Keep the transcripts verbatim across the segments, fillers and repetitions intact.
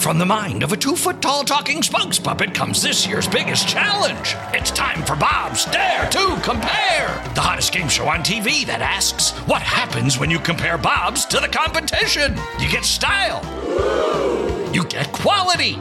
from the mind of a two-foot-tall talking spokes puppet comes this year's biggest challenge. It's time for Bob's Dare to Compare, the hottest game show on T V that asks, what happens when you compare Bobs to the competition? You get style. You get quality.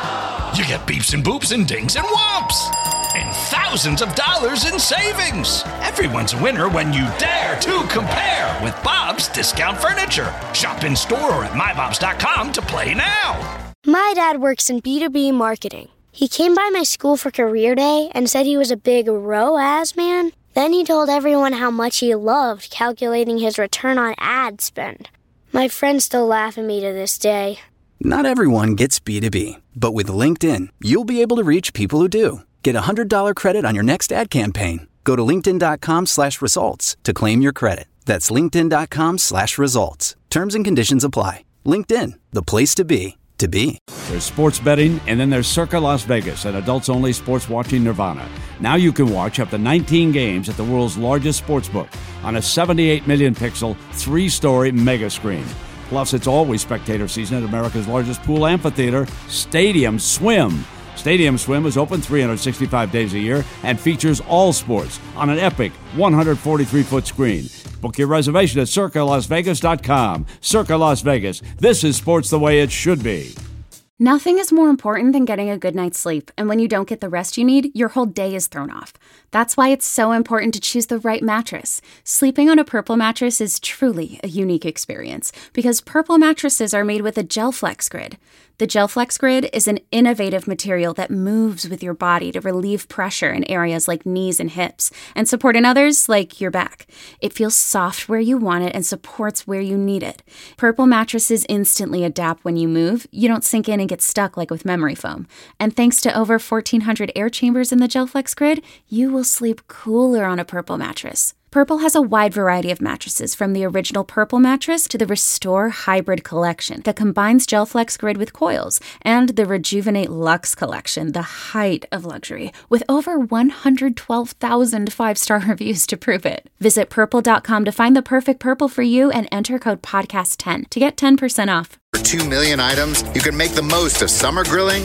You get beeps and boops and dings and whomps. And thousands of dollars in savings. Everyone's a winner when you dare to compare with Bob's Discount Furniture. Shop in store or at my bobs dot com to play now. My dad works in B two B marketing. He came by my school for career day and said he was a big R O A S man. Then he told everyone how much he loved calculating his return on ad spend. My friends still laugh at me to this day. Not everyone gets B two B, but with LinkedIn, you'll be able to reach people who do. Get a one hundred dollars credit on your next ad campaign. Go to linkedin.com slash results to claim your credit. That's linkedin.com slash results. Terms and conditions apply. LinkedIn, the place to be, to be. There's sports betting, and then there's Circa Las Vegas, an adults-only sports watching nirvana. Now you can watch up to nineteen games at the world's largest sportsbook on a seventy-eight million pixel, three-story mega screen. Plus, it's always spectator season at America's largest pool amphitheater, Stadium Swim. Stadium Swim is open three hundred sixty-five days a year and features all sports on an epic one hundred forty-three foot screen. Book your reservation at circa las vegas dot com. Circa Las Vegas. This is sports the way it should be. Nothing is more important than getting a good night's sleep, and when you don't get the rest you need, your whole day is thrown off. That's why it's so important to choose the right mattress. Sleeping on a Purple mattress is truly a unique experience because Purple mattresses are made with a GelFlex Grid. The GelFlex Grid is an innovative material that moves with your body to relieve pressure in areas like knees and hips and support in others like your back. It feels soft where you want it and supports where you need it. Purple mattresses instantly adapt when you move. You don't sink in and get stuck like with memory foam. And thanks to over fourteen hundred air chambers in the GelFlex Grid, you will sleep cooler on a Purple mattress. Purple has a wide variety of mattresses, from the original Purple mattress to the Restore Hybrid collection that combines GelFlex Grid with coils, and the Rejuvenate Luxe collection, the height of luxury, with over one hundred twelve thousand five-star reviews to prove it. Visit purple dot com to find the perfect Purple for you and enter code podcast ten to get ten percent off. For two million items, you can make the most of summer grilling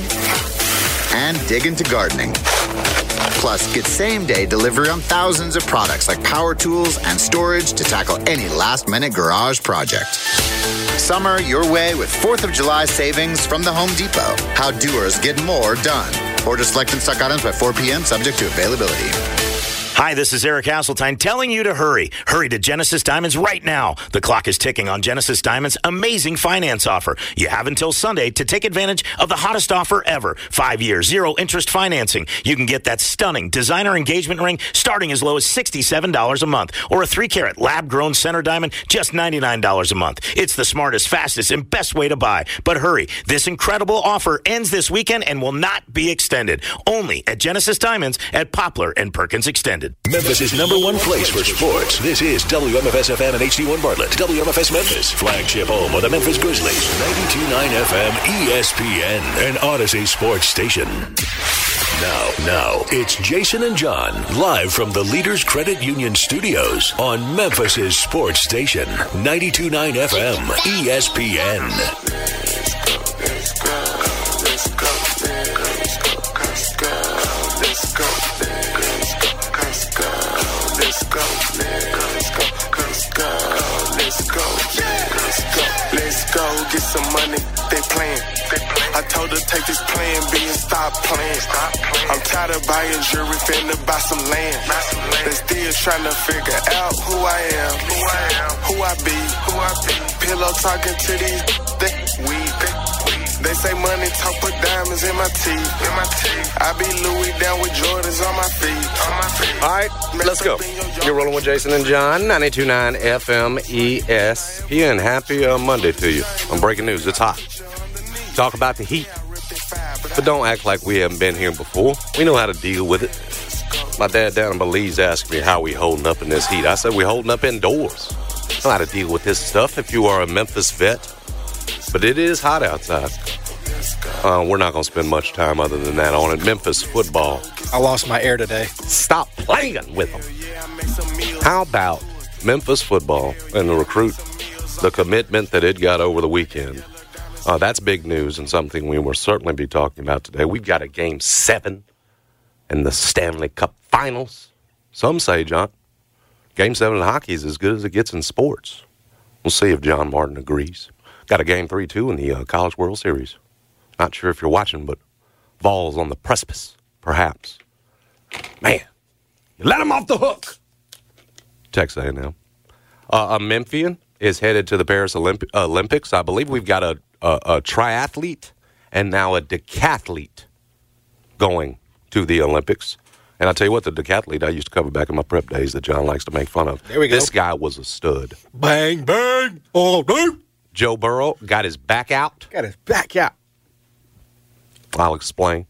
and dig into gardening. Plus, get same-day delivery on thousands of products like power tools and storage to tackle any last-minute garage project. Summer your way with fourth of July savings from the Home Depot. How doers get more done. Order select and stock items by four p.m. subject to availability. Hi, this is Eric Hasseltine telling you to hurry. Hurry to Genesis Diamonds right now. The clock is ticking on Genesis Diamonds' amazing finance offer. You have until Sunday to take advantage of the hottest offer ever. Five years, zero interest financing. You can get that stunning designer engagement ring starting as low as sixty-seven dollars a month, or a three carat lab-grown center diamond just ninety-nine dollars a month. It's the smartest, fastest, and best way to buy. But hurry. This incredible offer ends this weekend and will not be extended. Only at Genesis Diamonds at Poplar and Perkins Extended. Memphis' number one place for sports. This is W M F S F M and H D one Bartlett. W M F S Memphis, flagship home of the Memphis Grizzlies. ninety-two point nine F M E S P N, an Odyssey sports station. Now, now, it's Jason and John, live from the Leaders Credit Union studios on Memphis' sports station. ninety-two point nine F M E S P N. Let's go, let's go, let's go, let's go, let's go, let's go. Let's go, let's go, let's go, let's go, let's go, let's go, get some money, they playing, they playing. I told her take this plan B and stop playing, stop playing. I'm tired of buying jewelry, finna buy some land, buy some land. They still trying to figure out who I am, who I am, who I be, who I be. Pillow talking to these, they weed, they They say money talk, put diamonds in my teeth. In my teeth. I be Louis down with Jordans on my feet. On my feet. All right, let's go. You're rolling with Jason and John, ninety-two point nine F M E S P N. Happy uh, Monday to you. On breaking news, it's hot. Talk about the heat. But don't act like we haven't been here before. We know how to deal with it. My dad down in Belize asked me how we holding up in this heat. I said we're holding up indoors. I know how to deal with this stuff if you are a Memphis vet. But it is hot outside. Uh, we're not going to spend much time other than that on it. Memphis football. I lost my air today. Stop playing with them. How about Memphis football and the recruit, the commitment that it got over the weekend? Uh, that's big news and something we will certainly be talking about today. We've got a game seven in the Stanley Cup Finals. Some say, John, game seven in hockey is as good as it gets in sports. We'll see if John Martin agrees. Got a game three, too, in the uh, College World Series. Not sure if you're watching, but Vols on the precipice, perhaps. Man, you let him off the hook. Texas A and M. Uh, a Memphian is headed to the Paris Olymp- Olympics. I believe we've got a, a, a triathlete and now a decathlete going to the Olympics. And I'll tell you what, the decathlete I used to cover back in my prep days that John likes to make fun of. There we go. This guy was a stud. Bang, bang, all day. Joe Burrow got his back out. Got his back out. I'll explain.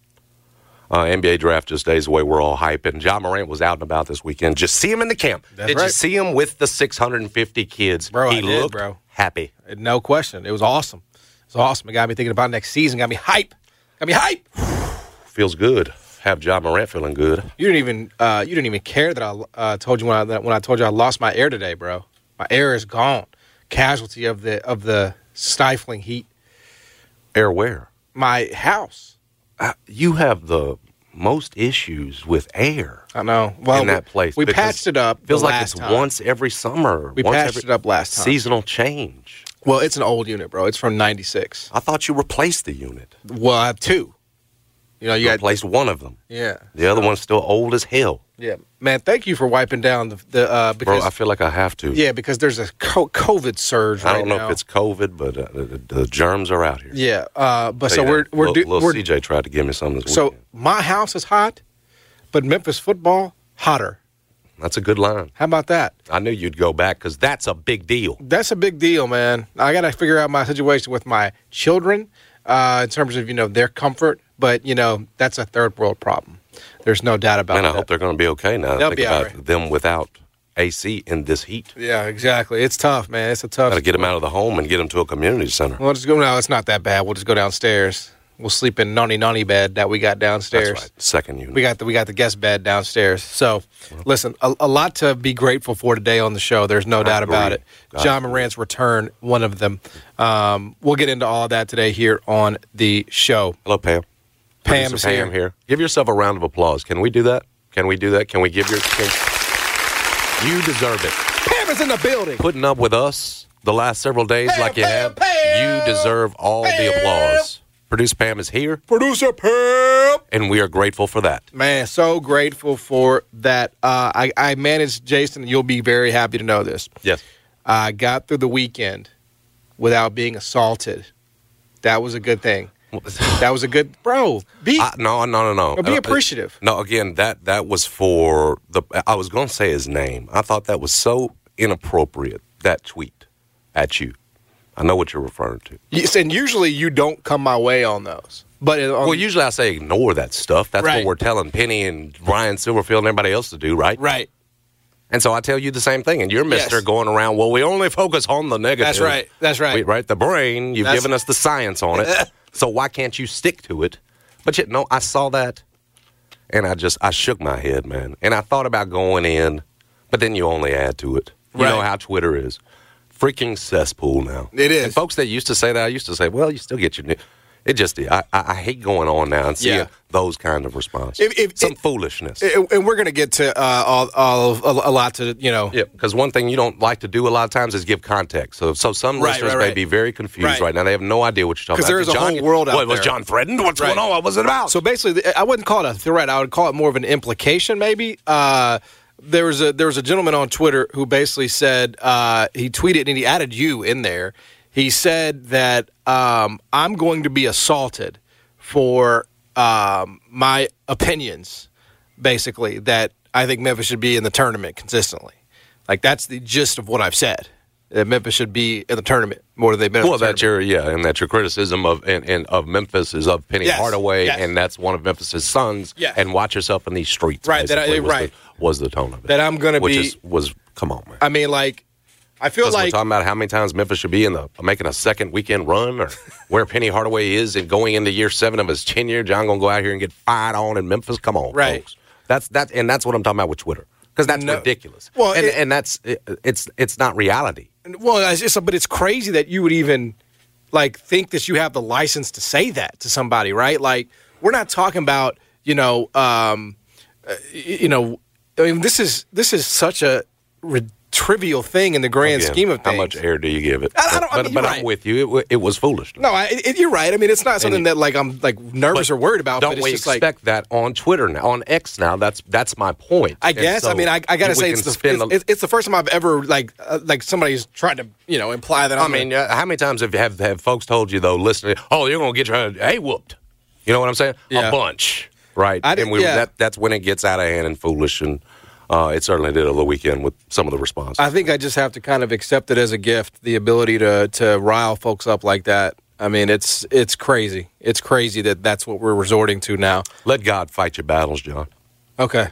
Uh, N B A draft just days away. We're all hyping. John Morant was out and about this weekend. Just see him in the camp. That's did right. you see him with the six hundred fifty kids? Bro, he I did, looked bro. happy. No question. It was awesome. It was awesome. It got me thinking about next season. Got me hype. Got me hype. Feels good. Have John Morant feeling good. You didn't even uh, you didn't even care that I uh, told you when I that when I told you I lost my air today, bro. My air is gone. Casualty of the of the stifling heat. Air where? My house. Uh, you have the most issues with air. I know. Well, in that place. We patched it up. Feels the like last it's time. once every summer. We once patched every it up last time. Seasonal change. Well, it's an old unit, bro. It's from ninety-six. I thought you replaced the unit. Well, I have two. You know, you, You got replaced one of them. yeah. The other one's still old as hell. Yeah, man. Thank you for wiping down the the uh, because Bro, I feel like I have to. yeah because there's a co- COVID surge. I right don't know now. if it's COVID, but uh, the, the germs are out here. Yeah, uh, but Tell so you we're that. we're, little, do, little we're C J tried to give me some this so weekend. my house is hot, but Memphis football hotter. That's a good line. How about that? I knew you'd go back because that's a big deal. That's a big deal, man. I got to figure out my situation with my children uh, in terms of you know their comfort, but you know that's a third world problem. There's no doubt about Man, I that. hope they're going to be okay now. They'll Think be all about right. them without A C in this heat. Yeah, exactly. It's tough, man. It's a tough. Got to get them out of the home and get them to a community center. Well, just go. No, it's not that bad. We'll just go downstairs. We'll sleep in nonny nonny bed that we got downstairs. That's right. Second unit. We got the we got the guest bed downstairs. So, listen, a, a lot to be grateful for today on the show. There's no I doubt about agree. it. John Morant's return, one of them. Um, we'll get into all of that today here on the show. Hello, Pam. Pam's Producer Pam here. here. Give yourself a round of applause. Can we do that? Can we do that? Can we give your... Can, you deserve it. Pam is in the building. Putting up with us the last several days Pam, like you Pam, have, Pam, you deserve all Pam. the applause. Producer Pam is here, Producer Pam. and we are grateful for that. Man, so grateful for that. Uh, I, I managed, Jason, you'll be very happy to know this. Yes. I got through the weekend without being assaulted. That was a good thing. That was a good, bro. Be I, no, no, no, no. Well, be Uh, appreciative. No, again, that that was for the. I was going to say his name. I thought that was so inappropriate. That tweet at you. I know what you're referring to. Yes, and usually you don't come my way on those. But it, on, Well, usually I say ignore that stuff. That's Right. what we're telling Penny and Ryan Silverfield and everybody else to do, right? right. And so I tell you the same thing, and you're Mister Yes. going around. Well, we only focus on the negative. That's right. That's right. We- right. The brain. You've That's- given us the science on it. So why can't you stick to it? But yet, no, I saw that, and I just I shook my head, man. And I thought about going in, but then you only add to it. You Right. know how Twitter is. Freaking cesspool now. It is. And folks that used to say that, I used to say, well, you still get your new. It just, I, I I hate going on now and seeing Yeah. those kind of responses. If- if- Some if- foolishness. And and we're going to get to uh, all, all of, a, a lot to, you know. Yeah, because one thing you don't like to do a lot of times is give context. So, so some Right, listeners right, may right. be very confused Right. right. now. They have no idea what you're talking 'Cause about. there is Did a John whole world out what, Was there. John threatened? What's Right. going on? What was it about? So basically, I wouldn't call it a threat. I would call it more of an implication, maybe. Uh, there was a there was a gentleman on Twitter who basically said uh, he tweeted and he added you in there. He said that um, I'm going to be assaulted for um, my opinions, basically, that I think Memphis should be in the tournament consistently. Like, that's the gist of what I've said, that Memphis should be in the tournament more than they've been in well, the that tournament. your yeah, and that your criticism of and, and of Memphis is of Penny Yes, Hardaway, yes. and that's one of Memphis's sons. Yes. And watch yourself in these streets. Right, that I- basically, was right. The, was the tone of it. That I'm gonna which be- is, was come on, man. I mean, like, I feel Because like... we're talking about how many times Memphis should be in the making a second weekend run, or where Penny Hardaway is and going into year seven of his tenure. John gonna go out here and get fired on in Memphis. Come on, Right. folks. That's that, and that's what I'm talking about with Twitter, because that's No. ridiculous. Well, and it- and that's it, it's it's not reality. Well, it's just, but it's crazy that you would even, like, think that you have the license to say that to somebody, right? Like, we're not talking about, you know, um, uh, you know, I mean, this is this is such a ridiculous trivial thing in the grand Again, scheme of things. How much air do you give it? I, I don't, but I mean, but right. I'm with you. It, it was foolish. No, I, it, you're right. I mean, it's not something you, that like I'm like nervous or worried about. Don't but it's we just expect like, that on Twitter now, on X now? That's that's my point. I guess. So I mean, I, I gotta say, it's the, it's, it's, it's the first time I've ever like uh, like somebody's tried to you know imply that. I'm I mean, uh, how many times have, have have folks told you though? Listening, oh, you're gonna get your hey whooped. You know what I'm saying? Yeah. A bunch, right? I did, and we yeah. that that's when it gets out of hand and foolish and. Uh, it certainly did over the weekend with some of the responses. I think I just have to kind of accept it as a gift, the ability to to rile folks up like that. I mean, it's it's crazy. It's crazy that that's what we're resorting to now. Let God fight your battles, John. Okay.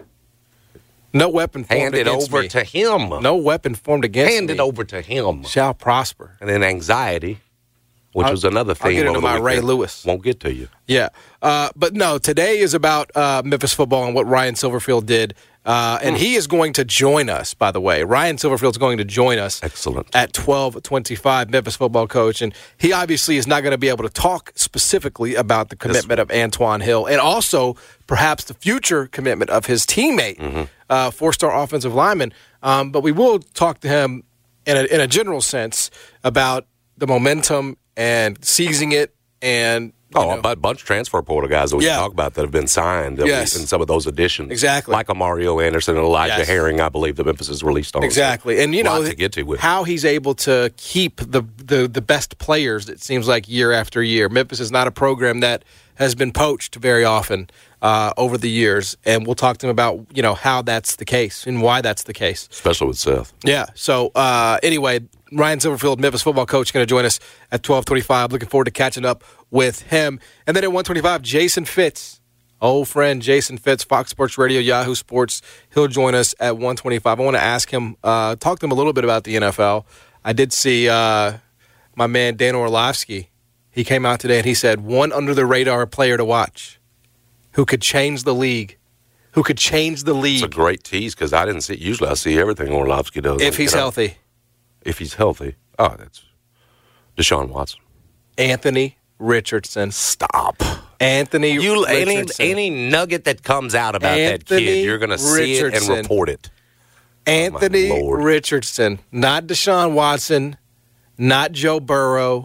No weapon formed Hand it against over me. to Him. No weapon formed against Hand me it over to Him. shall prosper. And then anxiety, which I'll, was another thing. I'll get into my Ray Lewis. Won't get to you. Yeah. Uh, but no, today is about uh, Memphis football and what Ryan Silverfield did. Uh, and mm. he is going to join us, by the way. Ryan Silverfield's going to join us. Excellent. At twelve twenty-five, Memphis football coach. And he obviously is not going to be able to talk specifically about the commitment yes. of Antoine Hill and also perhaps the future commitment of his teammate, mm-hmm. uh, four-star offensive lineman. Um, but we will talk to him in a, in a general sense about the momentum and seizing it and Oh, know. a bunch of transfer portal guys that we yeah. talk about that have been signed yes. in some of those additions. Exactly. Like a Mario Anderson and Elijah yes. Herring, I believe the Memphis has released on. Exactly. So and, you know, to get to with. how he's able to keep the, the, the best players, it seems like, year after year. Memphis is not a program that has been poached very often uh, over the years. And we'll talk to him about, you know, how that's the case and why that's the case. Especially with Seth. Yeah. So, uh, anyway, Ryan Silverfield, Memphis football coach, going to join us at twelve twenty-five. Looking forward to catching up with him. And then at one twenty-five, Jason Fitz, old friend Jason Fitz, Fox Sports Radio, Yahoo Sports. He'll join us at one twenty-five. I want to ask him, uh, talk to him a little bit about the N F L. I did see uh, my man Dan Orlovsky. He came out today and he said, one under-the-radar player to watch who could change the league. Who could change the league. It's a great tease because I didn't see, usually I see everything Orlovsky does. If he's you know, healthy. If he's healthy. Oh, that's Deshaun Watson. Anthony Richardson. Stop. Anthony you, Richardson. Any, any nugget that comes out about Anthony that kid, you're going to see it and report it. Anthony oh, Richardson. Not Deshaun Watson. Not Joe Burrow.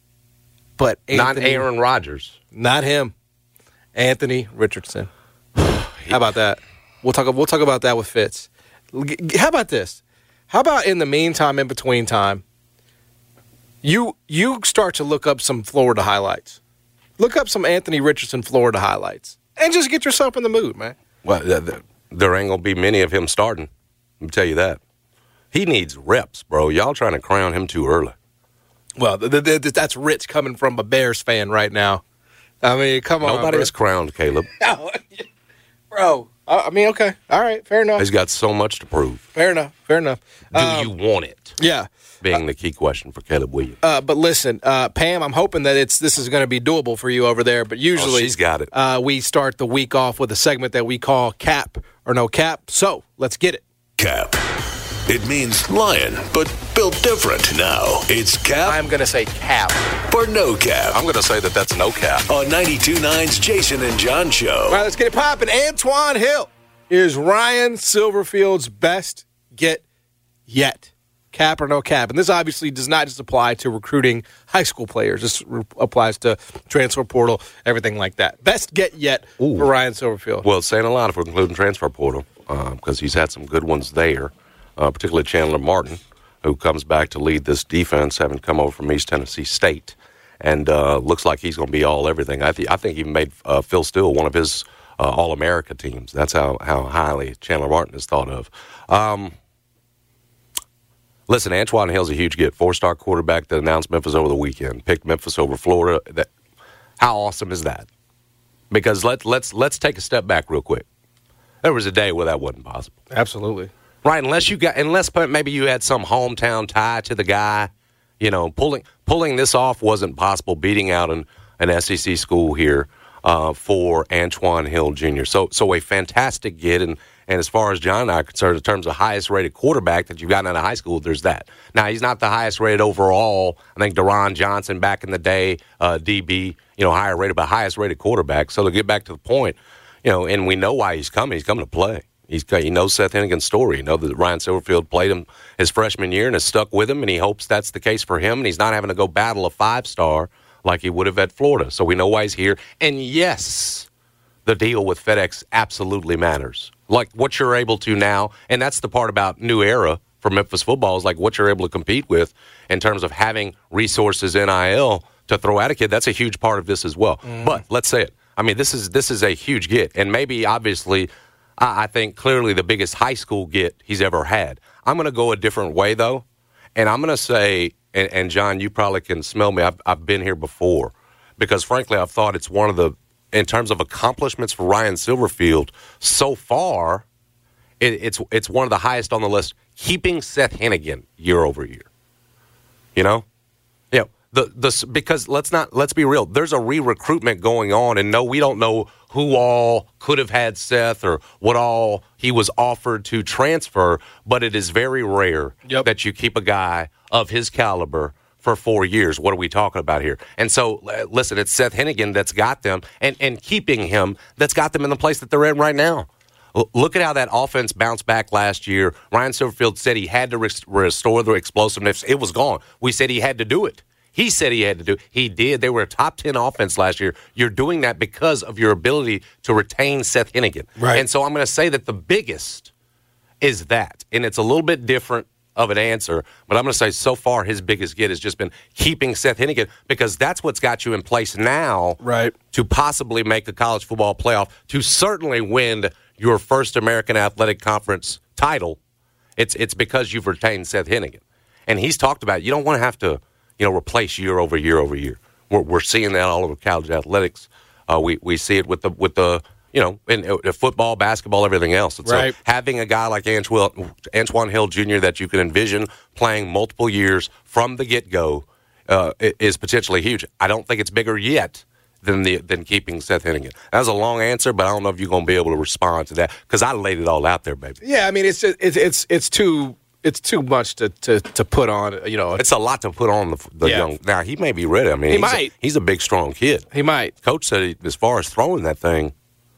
But Anthony, not Aaron Rodgers. Not him. Anthony Richardson. How about that? We'll talk, we'll talk about that with Fitz. How about this? How about in the meantime, in between time, you you start to look up some Florida highlights. Look up some Anthony Richardson Florida highlights. And just get yourself in the mood, man. Well, there ain't going to be many of him starting. Let me tell you that. He needs reps, bro. Y'all trying to crown him too early. Well, th- th- th- that's rich coming from a Bears fan right now. I mean, come on. Nobody is crowned, Caleb. Bro. I mean, okay. All right. Fair enough. He's got so much to prove. Fair enough. Fair enough. Do um, you want it? Yeah. Being uh, the key question for Caleb Williams. Uh, but listen, uh, Pam, I'm hoping that it's this is going to be doable for you over there. But usually, oh, she's got it. Uh, we start the week off with a segment that we call Cap or No Cap. So let's get it. Cap. It means lion, but built different now. It's Cap. I'm going to say Cap. Or No Cap. I'm going to say that that's No Cap. On ninety-two point nine's Jason and John Show. All right, let's get it popping. Antoine Hill is Ryan Silverfield's best get yet. Cap or no cap. And this obviously does not just apply to recruiting high school players. This re- applies to transfer portal, everything like that. Best get yet Ooh. for Ryan Silverfield. Well, it's saying a lot if we're including transfer portal because uh, he's had some good ones there, uh, particularly Chandler Martin, who comes back to lead this defense, having come over from East Tennessee State. And uh, looks like he's going to be all everything. I, th- I think he made uh, Phil Steele one of his uh, All-America teams. That's how, how highly Chandler Martin is thought of. Um Listen, Antoine Hill's a huge get. Four-star quarterback that announced Memphis over the weekend. Picked Memphis over Florida. That, how awesome is that? Because let, let's let's take a step back real quick. There was a day where that wasn't possible. Absolutely. Right, unless you got unless maybe you had some hometown tie to the guy. You know, pulling pulling this off wasn't possible, beating out an, an S E C school here uh, for Antoine Hill Junior So so a fantastic get, and, And as far as John and I are concerned, in terms of highest-rated quarterback that you've gotten out of high school, there's that. Now, he's not the highest-rated overall. I think Deron Johnson back in the day, uh, D B, you know, higher-rated, but highest-rated quarterback. So to get back to the point, you know, and we know why he's coming. He's coming to play. He's, he knows Seth Hennigan's story. He knows that Ryan Silverfield played him his freshman year and has stuck with him, and he hopes that's the case for him, and he's not having to go battle a five-star like he would have at Florida. So we know why he's here. And, yes, the deal with FedEx absolutely matters. Like what you're able to now, and that's the part about new era for Memphis football, is like what you're able to compete with in terms of having resources, N I L, to throw at a kid. That's a huge part of this as well. Mm. But let's say it. I mean, this is this is a huge get, and maybe, obviously – I think clearly the biggest high school get he's ever had. I'm going to go a different way, though, and I'm going to say, and, and John, you probably can smell me, I've, I've been here before, because, frankly, I've thought it's one of the, in terms of accomplishments for Ryan Silverfield, so far, it, it's it's one of the highest on the list, keeping Seth Hennigan year over year. You know? Yeah. The, the, because let's not let's be real. There's a re-recruitment going on, and no, we don't know who all could have had Seth or what all he was offered to transfer. But it is very rare yep. that you keep a guy of his caliber for four years. What are we talking about here? And so, listen, it's Seth Hennigan that's got them, and and keeping him that's got them in the place that they're in right now. Look at how that offense bounced back last year. Ryan Silverfield said he had to rest- restore the explosiveness. It was gone. We said he had to do it. He said he had to do it. He did. They were a top ten offense last year. You're doing that because of your ability to retain Seth Hennigan. Right. And so I'm going to say that the biggest is that. And it's a little bit different of an answer, but I'm going to say so far his biggest get has just been keeping Seth Hennigan, because that's what's got you in place now right. to possibly make the college football playoff, to certainly win your first American Athletic Conference title. It's it's because you've retained Seth Hennigan. And he's talked about it. You don't want to have to, you know, replace year over year over year. We're we're seeing that all over college athletics. Uh, we we see it with the with the you know in, in football, basketball, everything else. And right. So having a guy like Antoine, Antoine Hill Junior that you can envision playing multiple years from the get go uh, is potentially huge. I don't think it's bigger yet than the than keeping Seth Hennigan. That was a long answer, but I don't know if you're going to be able to respond to that, because I laid it all out there, baby. Yeah, I mean it's just, it's it's it's too. It's too much to, to, to put on, you know. It's a lot to put on the, the yeah. young. Now, he may be ready. I mean, he he's might. A, he's a big, strong kid. He might. Coach said he, as far as throwing that thing,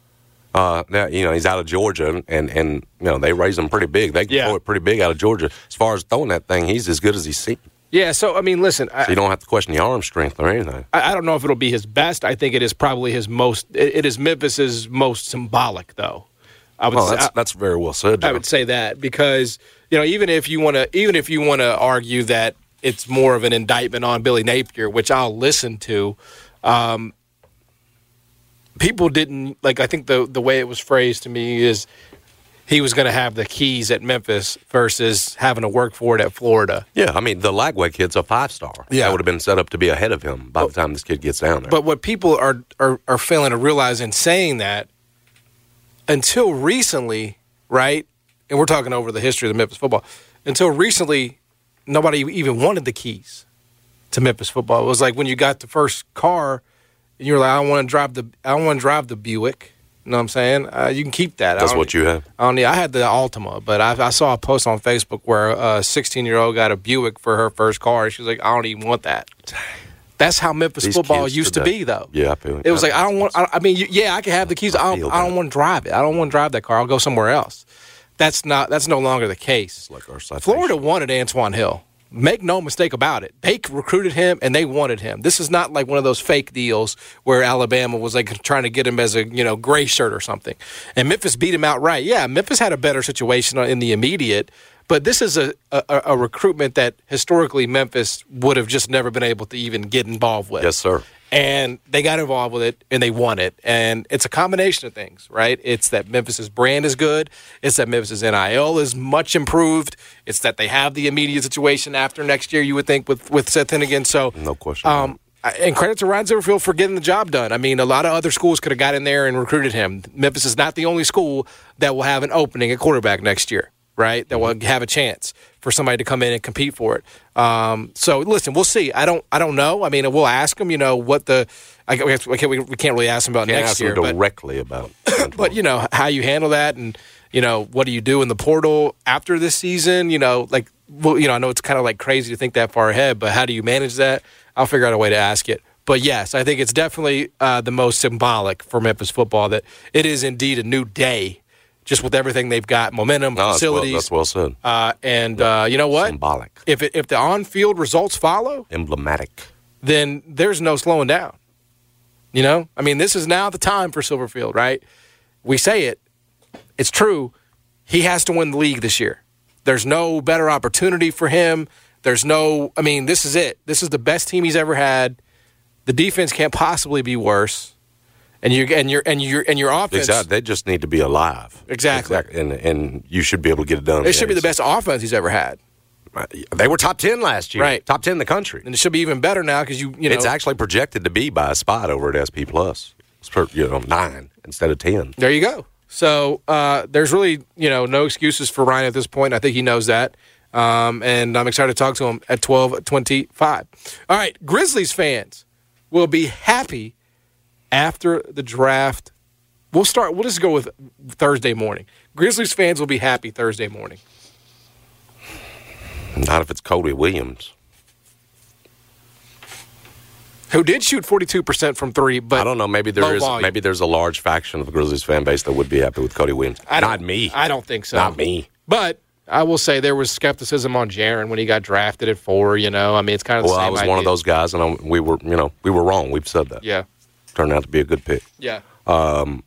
uh, now, you know, he's out of Georgia, and, and, and you know, they raised him pretty big. They can yeah. throw it pretty big out of Georgia. As far as throwing that thing, he's as good as he's seen. Yeah, so, I mean, listen. So I, you don't have to question the arm strength or anything. I, I don't know if it'll be his best. I think it is probably his most, it, it is Memphis's most symbolic, though. I would oh, that's, say, that's very well said, John. I would say that, because, you know, even if you want to, even if you want to argue that it's more of an indictment on Billy Napier, which I'll listen to, um, people didn't, like, I think the the way it was phrased to me is he was going to have the keys at Memphis versus having to work for it at Florida. Yeah, I mean, the Lagway kid's a five-star. Yeah. That would have been set up to be ahead of him by but, the time this kid gets down there. But what people are, are, are failing to realize in saying that, until recently, right, and we're talking over the history of the Memphis football, until recently, nobody even wanted the keys to Memphis football. It was like when you got the first car, and you were like, I don't want to drive the, I don't want to drive the Buick. You know what I'm saying? Uh, you can keep that. That's what you have. I don't need. I had the Altima, but I, I saw a post on Facebook where a sixteen-year-old got a Buick for her first car, and she was like, I don't even want that. That's how Memphis These football used today. to be, though. Yeah, I feel it was like I don't want. I, I mean, you, yeah, I can have the keys. I don't. I don't want to drive it. I don't want to drive that car. I'll go somewhere else. That's not. That's no longer the case. Like our citation. Florida wanted Antoine Hill. Make no mistake about it. They recruited him and they wanted him. This is not like one of those fake deals where Alabama was like trying to get him as a, you know, gray shirt or something. And Memphis beat him outright. Yeah, Memphis had a better situation in the immediate. But this is a, a, a recruitment that historically Memphis would have just never been able to even get involved with. Yes, sir. And they got involved with it, and they won it. And it's a combination of things, right? It's that Memphis's brand is good. It's that Memphis's N I L is much improved. It's that they have the immediate situation after next year, you would think, with, with Seth Hennigan. So, no question. Um, and credit to Ryan Silverfield for getting the job done. I mean, a lot of other schools could have got in there and recruited him. Memphis is not the only school that will have an opening at quarterback next year, right? That will have a chance for somebody to come in and compete for it. Um, so listen, we'll see. I don't, I don't know. I mean, we'll ask them, you know, what the I guess we can't, we can't really ask him about Can't next ask year. him but, directly about but, you know, how you handle that and, you know, what do you do in the portal after this season? You know, like, well, you know, I know it's kind of like crazy to think that far ahead, but how do you manage that? I'll figure out a way to ask it. But, yes, I think it's definitely uh, the most symbolic for Memphis football that it is indeed a new day, just with everything they've got, momentum, no, facilities. That's well, that's well said. Uh, and uh, you know what? Symbolic. If it, if the on-field results follow, emblematic, then there's no slowing down. You know? I mean, this is now the time for Silverfield, right? We say it. It's true. He has to win the league this year. There's no better opportunity for him. There's no – I mean, this is it. This is the best team he's ever had. The defense can't possibly be worse. And you and your and your and your offense. Exactly. They just need to be alive. Exactly. exactly. And and you should be able to get it done. It should be the best offense he's ever had. They were top ten last year. Right. Top ten in the country. And it should be even better now because you you know it's actually projected to be by a spot over at S P Plus. It's for, you know, nine instead of ten. There you go. So uh, there's really you know no excuses for Ryan at this point. I think he knows that. Um, and I'm excited to talk to him at twelve twenty-five. All right, Grizzlies fans will be happy after the draft. We'll start. We'll just go with Thursday morning. Grizzlies fans will be happy Thursday morning. Not if it's Cody Williams, who did shoot forty-two percent from three. But I don't know. Maybe there is. volume. Maybe there's a large faction of the Grizzlies fan base that would be happy with Cody Williams. Not me. I don't think so. Not me. But I will say there was skepticism on Jaren when he got drafted at four. You know, I mean, it's kind of the well, same I was idea. one of those guys, and I'm, we were, you know, we were wrong. We've said that. Yeah. Turned out to be a good pick. Yeah. Um,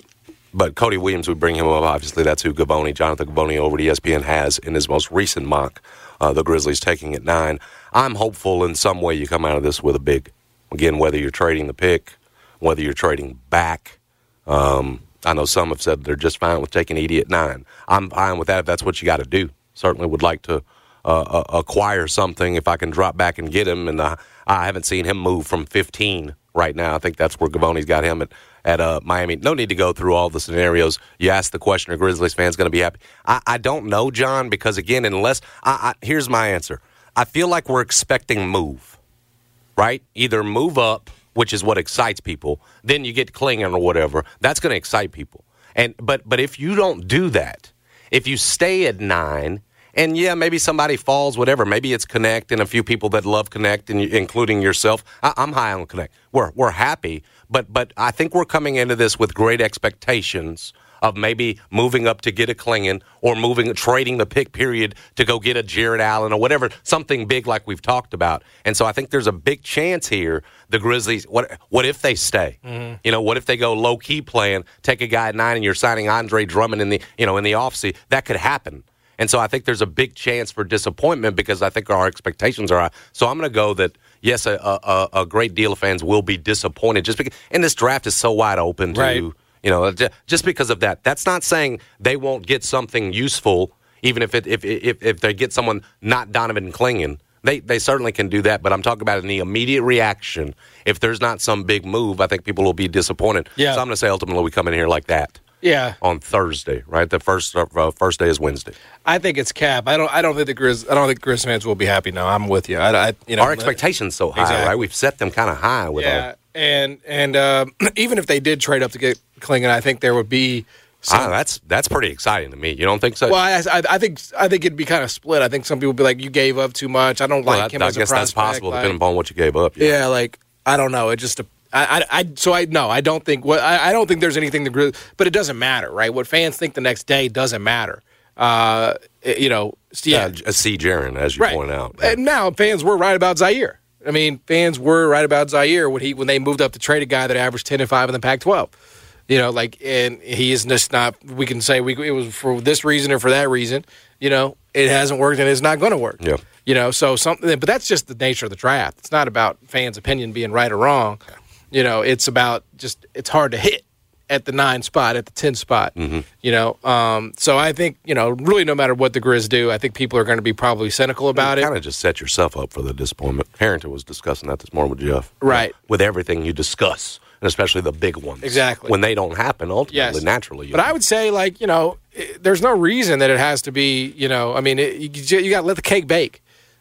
but Cody Williams, we bring him up. Obviously, that's who Gavoni, Jonathan Gavoni over at E S P N has in his most recent mock. Uh, the Grizzlies taking at nine. I'm hopeful in some way you come out of this with a big. Again, whether you're trading the pick, whether you're trading back. Um, I know some have said they're just fine with taking Edey at nine. I'm fine with that if that's what you got to do. Certainly would like to uh, uh, acquire something if I can drop back and get him. And uh, I haven't seen him move from fifteen right now. I think that's where Gavoni's got him at, at uh, Miami. No need to go through all the scenarios. You asked the question, are Grizzlies fans going to be happy? I, I don't know, John, because, again, unless I, – I, here's my answer. I feel like we're expecting move, right? Either move up, which is what excites people, then you get Klingon or whatever. That's going to excite people. And but But if you don't do that, if you stay at nine – and, yeah, maybe somebody falls, whatever. Maybe it's Connect and a few people that love Connect, and including yourself. I, I'm high on Connect. We're we're happy, but but I think we're coming into this with great expectations of maybe moving up to get a Klingon or moving, trading the pick period to go get a Jared Allen or whatever, something big like we've talked about. And so I think there's a big chance here the Grizzlies, what what if they stay? Mm-hmm. You know, what if they go low-key playing, take a guy at nine and you're signing Andre Drummond in the, you know, in the offseason? That could happen. And so I think there's a big chance for disappointment because I think our expectations are high. So I'm going to go that, yes, a, a, a great deal of fans will be disappointed. Just because, and this draft is so wide open to, right. you know, just because of that. That's not saying they won't get something useful, even if it, if, if if they get someone not Donovan Klingon. They they certainly can do that, but I'm talking about in the immediate reaction. If there's not some big move, I think people will be disappointed. Yeah. So I'm going to say ultimately we come in here like that. Yeah, on Thursday, right? The first uh, first day is Wednesday. I think it's Cap. I don't. I don't think the Grizz. I don't think Grizz fans will be happy. No, I'm with you. I, I you know, our expectations so high, exactly. right? We've set them kind of high with yeah, our, and and uh, even if they did trade up to get Klingon, I think there would be. Some, ah, that's that's pretty exciting to me. You don't think so? Well, I, I, I think I think it'd be kind of split. I think some people would be like, "You gave up too much." I don't well, like that, him I as guess a that's prospect. possible, like, depending upon what you gave up. Yeah, yeah like I don't know. It just. I, I, I, so I no, I don't think. What I, I don't think there's anything to, but it doesn't matter, right? What fans think the next day doesn't matter. Uh, you know, yeah, yeah C. Jaren, as you right. point out. And now fans were right about Zaire. I mean, fans were right about Zaire when he when they moved up to trade a guy that averaged ten and five in the Pac twelve. You know, like, and he is just not. We can say we it was for this reason or for that reason. You know, it hasn't worked and it's not going to work. Yeah. You know, so something, but that's just the nature of the draft. It's not about fans' opinion being right or wrong. You know, it's about just it's hard to hit at the nine spot, at the ten spot. Mm-hmm. You know, um, so I think you know, really, no matter what the Grizz do, I think people are going to be probably cynical about you it. Kind of just set yourself up for the disappointment. Harrington was discussing that this morning with Jeff, right? Uh, with everything you discuss, and especially the big ones, exactly when they don't happen. Ultimately, yes. naturally. But I would say, like you know, it, there's no reason that it has to be. You know, I mean, it, you, you got to let the cake bake.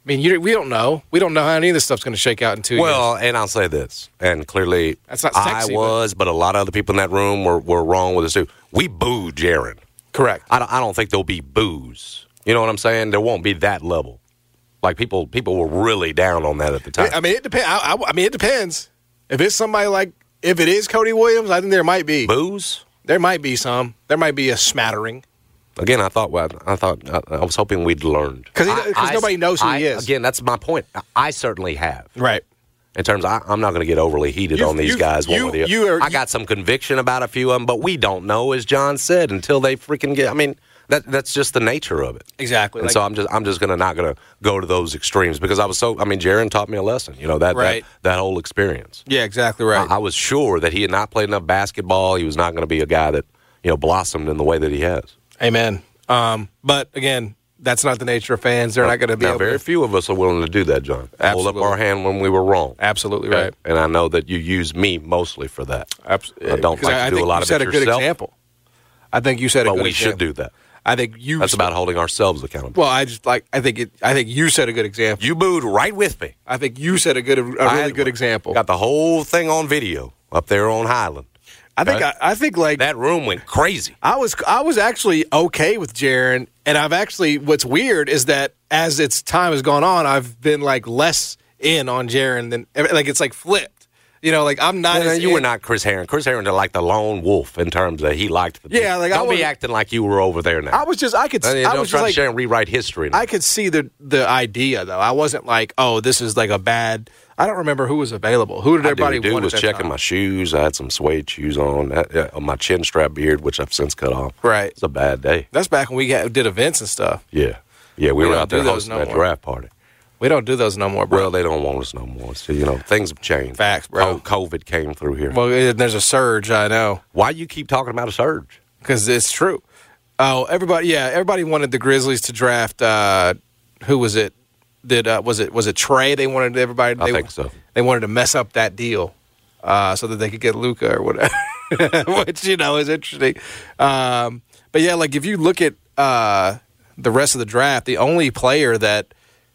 I mean, you, we don't know. We don't know how any of this stuff's going to shake out in two well, years. Well, and I'll say this, and clearly That's not sexy, I was, but, but a lot of other people in that room were, were wrong with us too. We booed Jaren. Correct. I don't, I don't think there'll be boos. You know what I'm saying? There won't be that level. Like, people people were really down on that at the time. I mean, it depends. I, I, I mean, it depends. If it's somebody like, if it is Cody Williams, I think there might be. Boos? There might be some. There might be a smattering. Again, I thought well, I thought I, I was hoping we'd learned because nobody knows who I, he is. Again, that's my point. I, I certainly have. Right. In terms, of, I, I'm not going to get overly heated You've, on these guys. One you, with the other. You are, I got some conviction about a few of them, but we don't know, as John said, until they freaking get. I mean, that that's just the nature of it. Exactly. And like, so I'm just I'm just going to not going to go to those extremes because I was so. I mean, Jaren taught me a lesson. You know that right. that, that whole experience. Yeah, exactly right. I, I was sure that he had not played enough basketball. He was not going to be a guy that you know blossomed in the way that he has. Amen. Um, but again, that's not the nature of fans. They're now, not going to be now, able very to. few of us are willing to do that, John. Absolutely. Hold up our hand when we were wrong. Absolutely okay? right. And I know that you use me mostly for that. Absolutely. I don't like I, to I do a lot you of set it a good yourself. example. I think you said a but good we example. should do that. I think you. That's st- about holding ourselves accountable. Well, I just like. I think it. I think you set a good example. You booed right with me. I think you set a good, a really good example. Got the whole thing on video up there on Highland. I think. Right? I, I think like that room went crazy. I was. I was actually okay with Jaren, and I've actually. What's weird is that as its time has gone on, I've been like less in on Jaren than like it's like flipped. You know, like I'm not. Yeah, as you in, were not Chris Herron. Chris Herron is like the lone wolf in terms that he liked the. Yeah, like don't I was, be acting like you were over there now. I was just. I could. Uh, I don't was try just to like, share and rewrite history. Now. I could see the the idea though. I wasn't like, oh, this is like a bad. I don't remember who was available. Who did everybody I do. want? Dude was at that checking time? my shoes. I had some suede shoes on. Uh, my chin strap beard, which I've since cut off. Right. It's a bad day. That's back when we got, did events and stuff. Yeah, yeah. We, We were don't out there do those hosting no that more. draft party. We don't do those no more, bro. Well, they don't want us no more. So, you know, things have changed. Facts, bro. Co- COVID came through here. Well, it, there's a surge. I know. Why you keep talking about a surge? Because it's true. Oh, everybody, yeah, everybody wanted the Grizzlies to draft. Uh, who was it? Did uh, was it was it Trey? They wanted everybody. I they, think so. They wanted to mess up that deal uh, so that they could get Luka or whatever, which you know is interesting. Um, but yeah, like if you look at uh, the rest of the draft, the only player that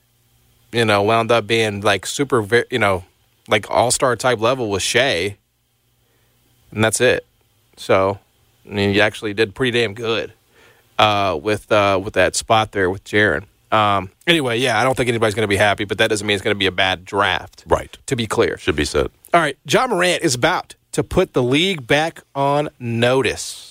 you know wound up being like super, you know, like all star type level was Shea, and that's it. So I mean, you actually did pretty damn good uh, with uh, with that spot there with Jaren. Um, anyway, yeah, I don't think anybody's going to be happy, but that doesn't mean it's going to be a bad draft. Right. To be clear. Should be said. All right, John Morant is about to put the league back on notice.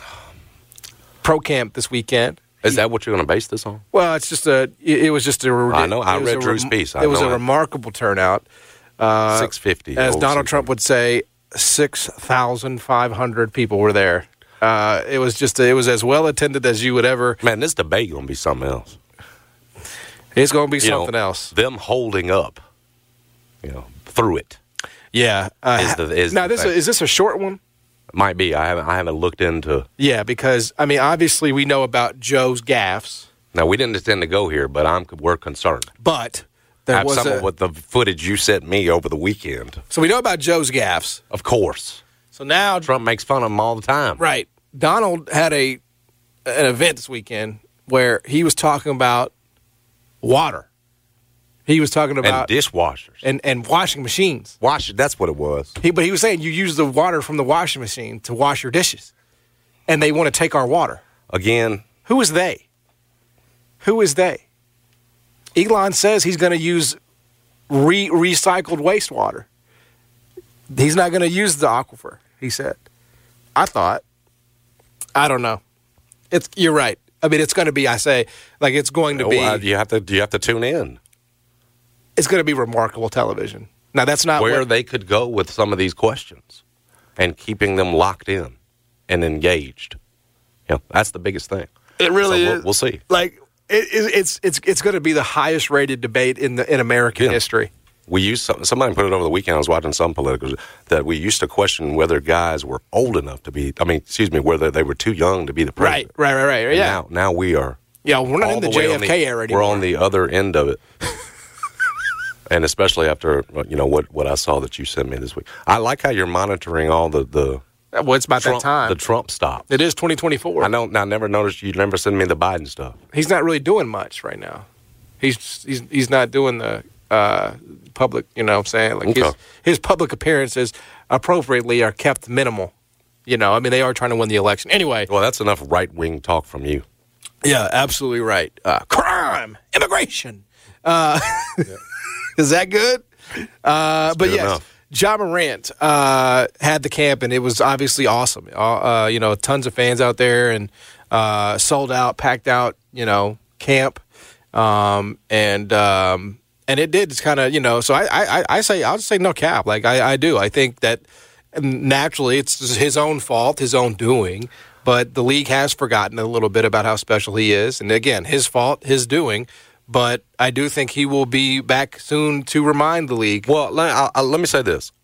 Pro camp this weekend. Is that what you're going to base this on? Well, it's just a. It, it was just a. I know. I it was read a Drew's rem- piece. I it was know a I- remarkable turnout. Uh, six fifty. As over Donald six Trump would say, six thousand five hundred people were there. Uh, it was just. It was as well attended as you would ever. Man, this debate going to be something else. It's going to be You know, something else. Them holding up, you know, through it. Yeah. Uh, Is the- is now, the this thing. is this a short one? Might be. I haven't. I haven't looked into. Yeah, because I mean, obviously, we know about Joe's gaffes, Now we didn't intend to go here, but I'm. We're concerned. but there Have was some a, of what the footage you sent me over the weekend. so we know about Joe's gaffes. Of course, So now, Trump makes fun of them all the time. right? Donald had a an event this weekend where he was talking about water. He was talking And about dishwashers. and, and washing machines. Wash. That's what it was. He, but he was saying you use the water from the washing machine to wash your dishes, and they want to take our water. Again, Who is they? Who is they? Elon says he's going to use re- recycled wastewater. He's not going to use the aquifer, he said. I thought. I don't know. It's You're right. I mean, it's going to be, I say, like it's going to oh, be, uh, you have to. You have to tune in it's going to be remarkable television. Now, that's not where what, they could go with some of these questions, and keeping them locked in and engaged. You know, that's the biggest thing. it really So we'll, is. we'll see. Like, it, it, it's it's it's going to be the highest rated debate in the in American Yeah. history. We used some, somebody put it over the weekend. I was watching some politicals that we used to question whether guys were old enough to be. I mean, excuse me, whether they were too young to be the Right, president. right, right, right. And Yeah. Now, now we are. Yeah, we're not all in the, way J on F K era anymore. We're on the other end of it. And especially after you know what, what I saw that you sent me this week, I like how you're monitoring all the the Well, it's about Trump, that time. the Trump stop. It is twenty twenty-four. I don't. I never noticed you never send me the Biden stuff. He's not really doing much right now. He's he's he's not doing the uh, public. You know what I'm saying? Like Okay. his his public appearances appropriately are kept minimal. You know, I mean, they are trying to win the election anyway. Well, that's enough right-wing talk from you. Yeah, absolutely right. Uh, crime, immigration. Uh, yeah. Is that good? Uh, but good yes, enough. Ja Morant uh, had the camp, and it was obviously awesome. Uh, uh, you know, tons of fans out there, and uh, sold out, packed out. You know, camp, um, and um, and it did kind of, you know. So I, I, I say I'll just say no cap. Like I, I do. I think that naturally it's his own fault, his own doing. But the league has forgotten a little bit about how special he is, and again, his fault, his doing. But I do think he will be back soon to remind the league. Well, let, I, I, let me say this.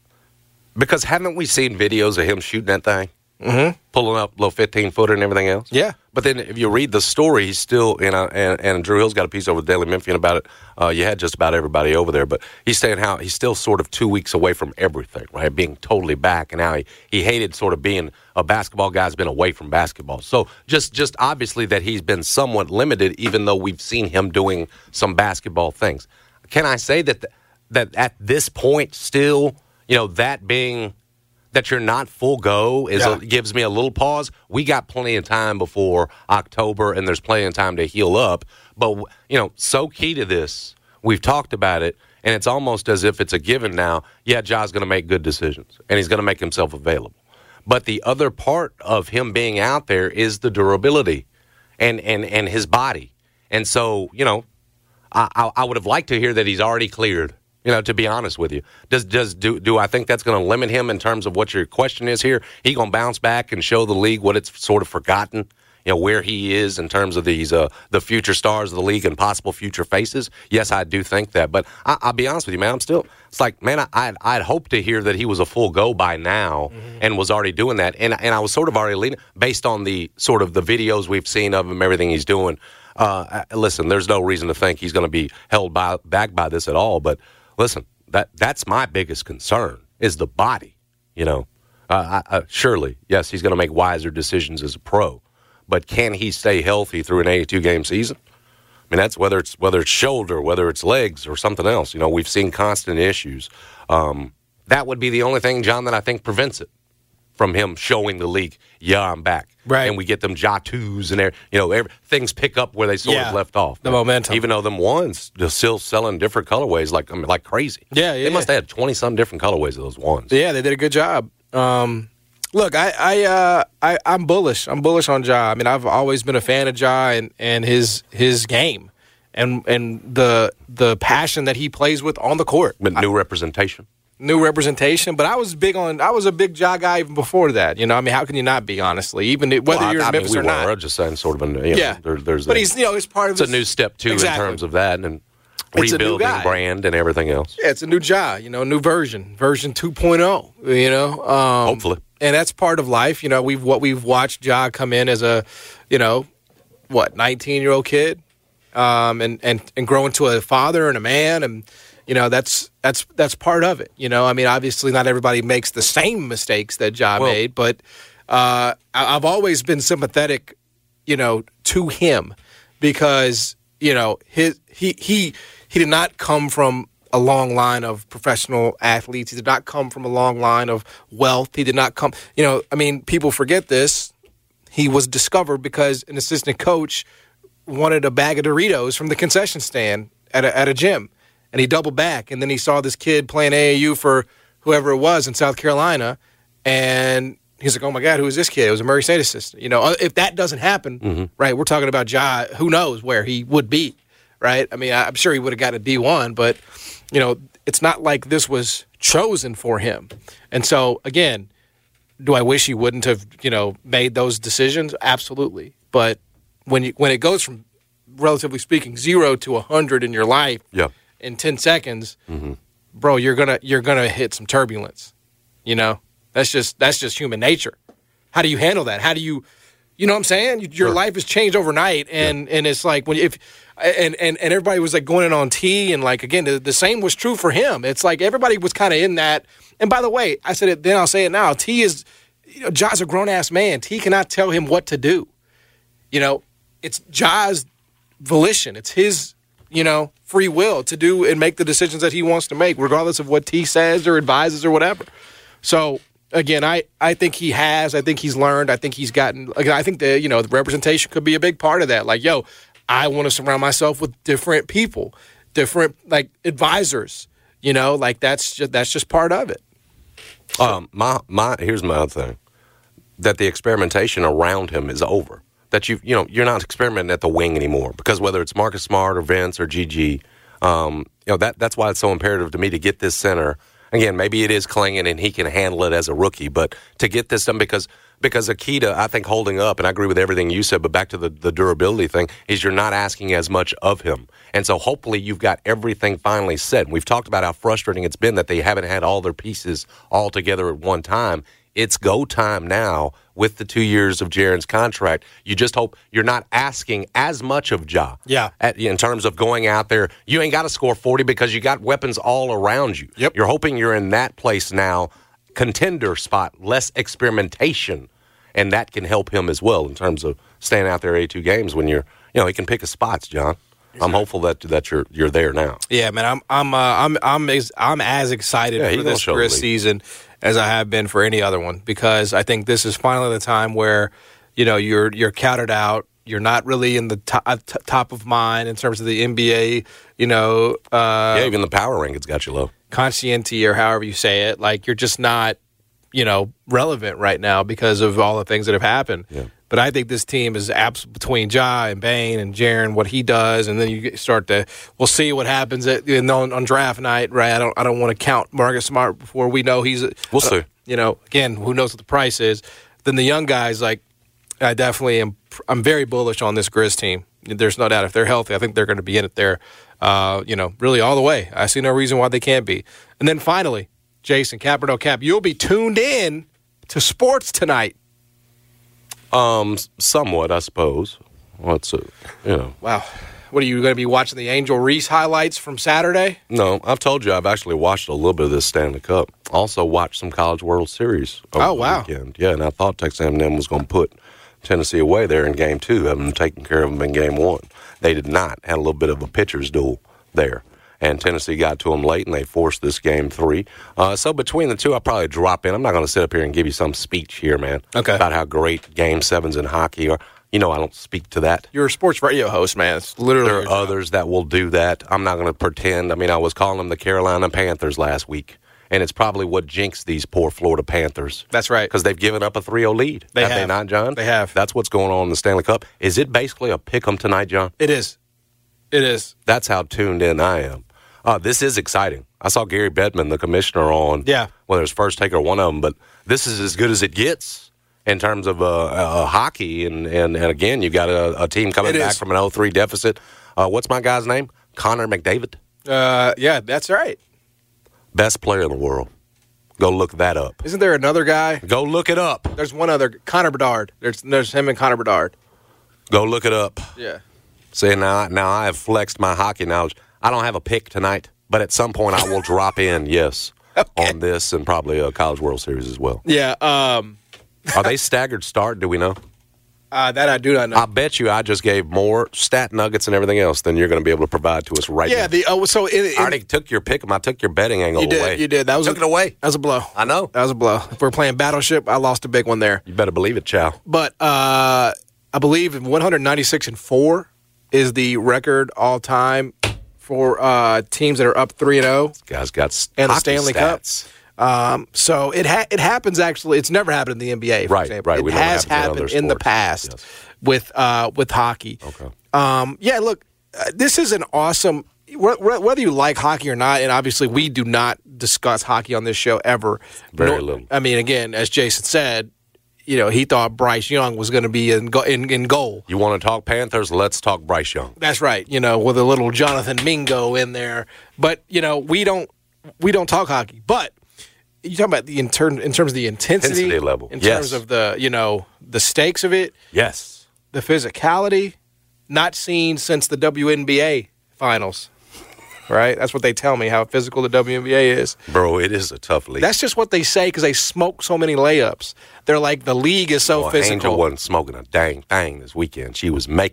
Because haven't we seen videos of him shooting that thing? Mm-hmm. Pulling up little fifteen-footer and everything else? Yeah. But then if you read the story, he's still, you know, and, and Drew Hill's got a piece over the Daily Memphian about it. Uh, you had just about everybody over there. But he's saying how he's still sort of two weeks away from everything, right? Being totally back. And how he, he hated sort of being a basketball guy who's been away from basketball. So just, just obviously that he's been somewhat limited, even though we've seen him doing some basketball things. Can I say that th- that at this point still, you know, that being – that you're not full go is Yeah. a, gives me a little pause. We got plenty of time before October, and there's plenty of time to heal up. But, you know, so key to this, we've talked about it, and it's almost as if it's a given now. Yeah, Ja's going to make good decisions, and he's going to make himself available. But the other part of him being out there is the durability and, and, and his body. And so, you know, I, I, I would have liked to hear that he's already cleared. You know, to be honest with you, does does do do I think that's going to limit him in terms of what your question is here? He going to bounce back and show the league what it's sort of forgotten, you know, where he is in terms of these uh, the future stars of the league and possible future faces. Yes, I do think that, but I, I'll be honest with you, man. I'm still. It's like, man, I, I'd I'd hope to hear that he was a full go by now mm-hmm. and was already doing that, and and I was sort of already leaning based on the sort of the videos we've seen of him, everything he's doing. Uh, listen, there's no reason to think he's going to be held by, back by this at all, but. Listen, that that's my biggest concern is the body, you know. Uh, I, I, surely, yes, he's going to make wiser decisions as a pro, but can he stay healthy through an eighty-two game season? I mean, that's whether it's whether it's shoulder, whether it's legs, or something else. You know, we've seen constant issues. Um, that would be the only thing, John, that I think prevents it from him showing the league, yeah, I'm back. Right. And we get them Ja twos and, you know, every, things pick up where they sort yeah. of left off. The momentum. Even though them ones, they're still selling different colorways like I mean, like crazy. Yeah, yeah. They must have had twenty-some different colorways of those ones. Yeah, they did a good job. Um, look, I, I, uh, I, I'm bullish. I'm bullish on Ja. I mean, I've always been a fan of Ja and, and his his game and and the the passion that he plays with on the court. But new I, representation. New representation, but I was big on. I was a big Ja guy even before that. You know, I mean, how can you not be? Honestly, even whether well, you're I, in Memphis I mean, we or not. Were, I'm just saying, sort of. A, you know, yeah, there, there's. But a, he's, you know, it's part of. It's his, a new step too exactly. in terms of that and it's rebuilding brand and everything else. Yeah, it's a new Ja. You know, new version, version two point oh. You know, um, hopefully, and that's part of life. You know, we've what we've watched Ja come in as a, you know, what nineteen year old kid, um, and and and grow into a father and a man and. You know, that's that's that's part of it. You know, I mean, obviously not everybody makes the same mistakes that Ja well, made, but uh, I've always been sympathetic, you know, to him because, you know, his he he he did not come from a long line of professional athletes. He did not come from a long line of wealth. He did not come, you know, I mean, people forget this. He was discovered because an assistant coach wanted a bag of Doritos from the concession stand at a, at a gym. And he doubled back, and then he saw this kid playing A A U for whoever it was in South Carolina, and he's like, oh, my God, who is this kid? It was a Murray State assistant. You know, if that doesn't happen, mm-hmm. right, we're talking about Ja, who knows where he would be, right? I mean, I'm sure he would have got a D one, but, you know, it's not like this was chosen for him. And so, again, do I wish he wouldn't have, you know, made those decisions? Absolutely. But when you, when it goes from, relatively speaking, zero to one hundred in your life, yeah. in ten seconds, mm-hmm. bro, you're gonna you're gonna hit some turbulence. You know, that's just that's just human nature. How do you handle that? How do you, you know what I'm saying? Your sure. life has changed overnight, and, yeah. and it's like when if and, and and everybody was like going in on T, and like again, the, the same was true for him. It's like everybody was kind of in that. And by the way, I said it then, I'll say it now. T is, you know, Ja's a grown ass man. T cannot tell him what to do. You know, it's Ja's volition. It's his you know, free will to do and make the decisions that he wants to make, regardless of what T says or advises or whatever. So, again, I, I think he has. I think he's learned. I think he's gotten – I think the, you know, the representation could be a big part of that. Like, yo, I want to surround myself with different people, different, like, advisors. You know, like, that's just, that's just part of it. So. Um, my my Here's my other thing, that the experimentation around him is over. That you you know you're not experimenting at the wing anymore, because whether it's Marcus Smart or Vince or G G, um, you know that that's why it's so imperative to me to get this center. Again, maybe it is clinging and he can handle it as a rookie, but to get this done, because because Akita, I think, holding up, and I agree with everything you said, but back to the, the durability thing, is you're not asking as much of him. And so hopefully you've got everything finally set. And we've talked about how frustrating it's been that they haven't had all their pieces all together at one time. It's go time now with the two years of Jaren's contract. You just hope you're not asking as much of Ja. Yeah. At, in terms of going out there, you ain't got to score forty because you got weapons all around you. Yep. You're hoping you're in that place now, contender spot, less experimentation, and that can help him as well in terms of staying out there eighty-two games when you're, you know, he can pick his spots, John. I'm hopeful that that you're you're there now. Yeah, man, I'm I'm uh, I'm I'm as, I'm as excited yeah, for this Grizz season as I have been for any other one, because I think this is finally the time where, you know, you're you're counted out. You're not really in the top, t- top of mind in terms of the N B A. You know, uh, yeah, even the power rankings got you low. Conscienti, or however you say it, like you're just not, you know, relevant right now because of all the things that have happened. Yeah. But I think this team is abs- between Ja and Bane and Jaren, what he does, and then you start to. We'll see what happens at, you know, on, on draft night, right? I don't. I don't want to count Marcus Smart before we know he's. We'll see. You know, again, who knows what the price is? Then the young guys, like, I definitely am. I'm very bullish on this Grizz team. There's no doubt if they're healthy, I think they're going to be in it there. Uh, you know, really all the way. I see no reason why they can't be. And then finally, Jason, Cap or no Cap, you'll be tuned in to sports tonight. Um, somewhat, I suppose. What's it? You know. Wow. What are you going to be watching, the Angel Reese highlights from Saturday? No, I've told you I've actually watched a little bit of this Stanley Cup. Also watched some College World Series over oh, wow. the weekend. Yeah, and I thought Texas A and M was going to put Tennessee away there in game two, having taken care of them in game one. They did not. Had a little bit of a pitcher's duel there. And Tennessee got to them late, and they forced this game three. Uh, so between the two, I'll probably drop in. I'm not going to sit up here and give you some speech here, man, okay. about how great game sevens in hockey are. You know, I don't speak to that. You're a sports radio host, man. It's literally there are others that will do that. I'm not going to pretend. I mean, I was calling them the Carolina Panthers last week, and it's probably what jinxed these poor Florida Panthers. That's right. Because they've given up a three oh lead. They have, have. they not, John? They have. That's what's going on in the Stanley Cup. Is it basically a pick-em tonight, John? It is. It is. That's how tuned in I am. Uh, this is exciting. I saw Gary Bettman, the commissioner, on yeah. whether it's first take or one of them, but this is as good as it gets in terms of uh, uh, hockey. And, and, and, again, you got a, a team coming it back is. from an oh three deficit. Uh, what's my guy's name? Connor McDavid? Uh, yeah, that's right. Best player in the world. Go look that up. Isn't there another guy? Go look it up. There's one other, Connor Bedard. There's there's him and Connor Bedard. Go look it up. Yeah. See, now, now I have flexed my hockey knowledge. I don't have a pick tonight, but at some point I will drop in, yes, okay. on this and probably a College World Series as well. Yeah. Um, Are they staggered start? Do we know? Uh, that I do not know. I bet you I just gave more stat nuggets and everything else than you're going to be able to provide to us right yeah, now. The, oh, so in, in, I already took your pick. I took your betting angle you did, away. You did. That was took a, it away. That was a blow. I know. That was a blow. If we're playing Battleship, I lost a big one there. You better believe it, Chow. But uh, I believe one ninety-six and four is the record all time for uh, teams that are up three and zero. Guys got and the Stanley stats. Cup. Um, so it ha- it happens actually. It's never happened in the N B A, for right, example. Right, It we know has what happens happened in, in the past yes. with uh, with hockey. Okay. Um, yeah, look, uh, this is an awesome. Wh- whether you like hockey or not, and obviously we do not discuss hockey on this show ever. Very Nor, little. I mean, again, as Jason said, you know, he thought Bryce Young was going to be in, go- in in goal. You want to talk Panthers? Let's talk Bryce Young. That's right. You know, with a little Jonathan Mingo in there. But you know, we don't we don't talk hockey. But you talking about the in, term, in terms of the intensity, intensity level, in yes. terms of the you know the stakes of it, yes, the physicality, not seen since the W N B A finals. Right? That's what they tell me, how physical the W N B A is. Bro, it is a tough league. That's just what they say because they smoke so many layups. They're like, the league is so well, physical. Angel wasn't smoking a dang thing this weekend. She was making them.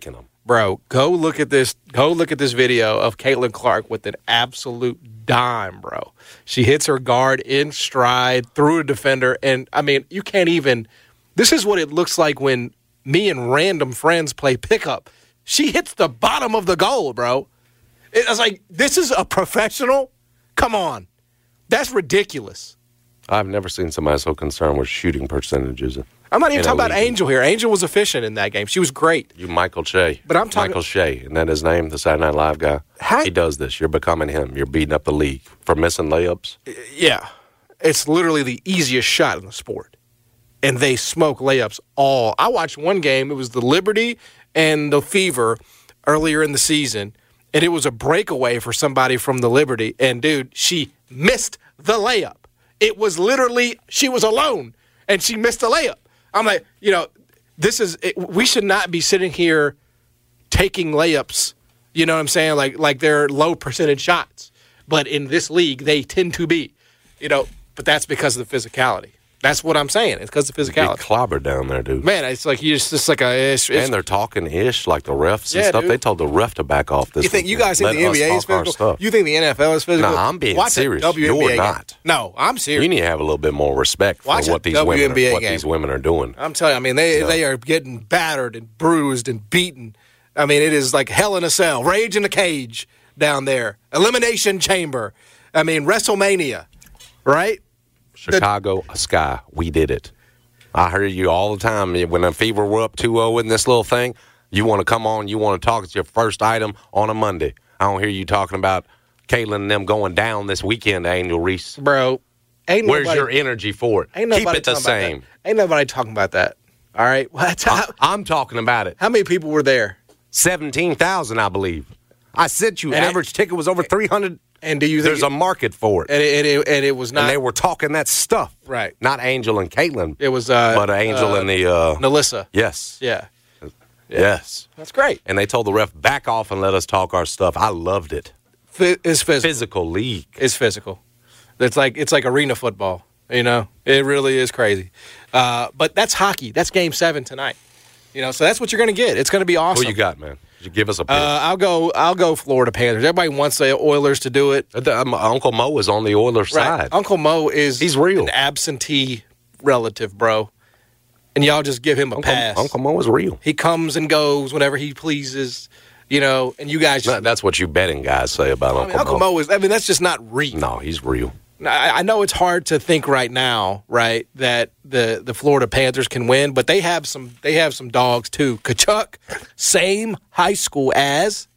Bro, go look at this. Go look at this video of Caitlin Clark with an absolute dime, bro. She hits her guard in stride through a defender, and I mean, you can't even. This is what it looks like when me and random friends play pickup. She hits the bottom of the goal, bro. It was like, this is a professional. Come on, that's ridiculous. I've never seen somebody so concerned with shooting percentages. I'm not even talking about Angel here. Angel was efficient in that game. She was great. You, Michael Shea. But I'm talking Michael Shea. Isn't that his name, the Saturday Night Live guy? How? He does this. You're becoming him. You're beating up the league for missing layups. Yeah. It's literally the easiest shot in the sport. And they smoke layups all. I watched one game. It was the Liberty and the Fever earlier in the season. And it was a breakaway for somebody from the Liberty. And, dude, she missed the layup. It was literally, she was alone. And she missed the layup. I'm like, you know, this is it, we should not be sitting here taking layups, you know what I'm saying, like like they're low percentage shots. But in this league, they tend to be, you know, but that's because of the physicality. That's what I'm saying. It's because of the physicality. Big clobber down there, dude. Man, it's like you just, it's like a. It's, it's, and they're talking ish like the refs and yeah, stuff. Dude. They told the ref to back off this. You think weekend. you guys think Let the N B A is physical? physical? You think the N F L is physical? No, I'm being Watch serious. A W N B A You're not. Game. No, I'm serious. You need to have a little bit more respect for Watch what these W N B A women, what game. these women are doing. I'm telling you, I mean, they Yeah. they are getting battered and bruised and beaten. I mean, it is like hell in a cell, rage in a cage down there, elimination chamber. I mean, WrestleMania, right? Chicago, the, Sky, we did it. I hear you all the time. When the Fever were up two oh in this little thing, you want to come on, you want to talk. It's your first item on a Monday. I don't hear you talking about Caitlin and them going down this weekend, Angel Reese. Bro, ain't where's nobody, your energy for it? Ain't Keep it the same. Ain't nobody talking about that. All right? Well, that's how, I, I'm talking about it. How many people were there? seventeen thousand, I believe. I said you, and average it, ticket was over three hundred. And do you think there's a market for it? And it, and it, and it was not. And they were talking that stuff. Right. Not Angel and Caitlin. It was, uh, but Angel uh, and the. Uh, Nalissa. Yes. Yeah. yeah. Yes. That's great. And they told the ref, back off and let us talk our stuff. I loved it. F- it's physical. Physical league. It's physical. It's like it's like arena football. You know, it really is crazy. Uh, but that's hockey. That's Game Seven tonight. You know, so that's what you're going to get. It's going to be awesome. Who you got, man? You give us a pick. Uh, I'll go. I'll go Florida Panthers. Everybody wants the Oilers to do it. The, um, Uncle Mo is on the Oilers right. side. Uncle Mo is he's real. An absentee relative, bro. And y'all just give him a Uncle, pass. Uncle Mo is real. He comes and goes whenever he pleases. You know, and you guys. Just, no, that's what you betting guys say about I Uncle mean, Uncle Mo. Mo is. I mean, that's just not real. No, he's real. I know it's hard to think right now, right, that the, the Florida Panthers can win, but they have some they have some dogs too. Kachuk, same high school as,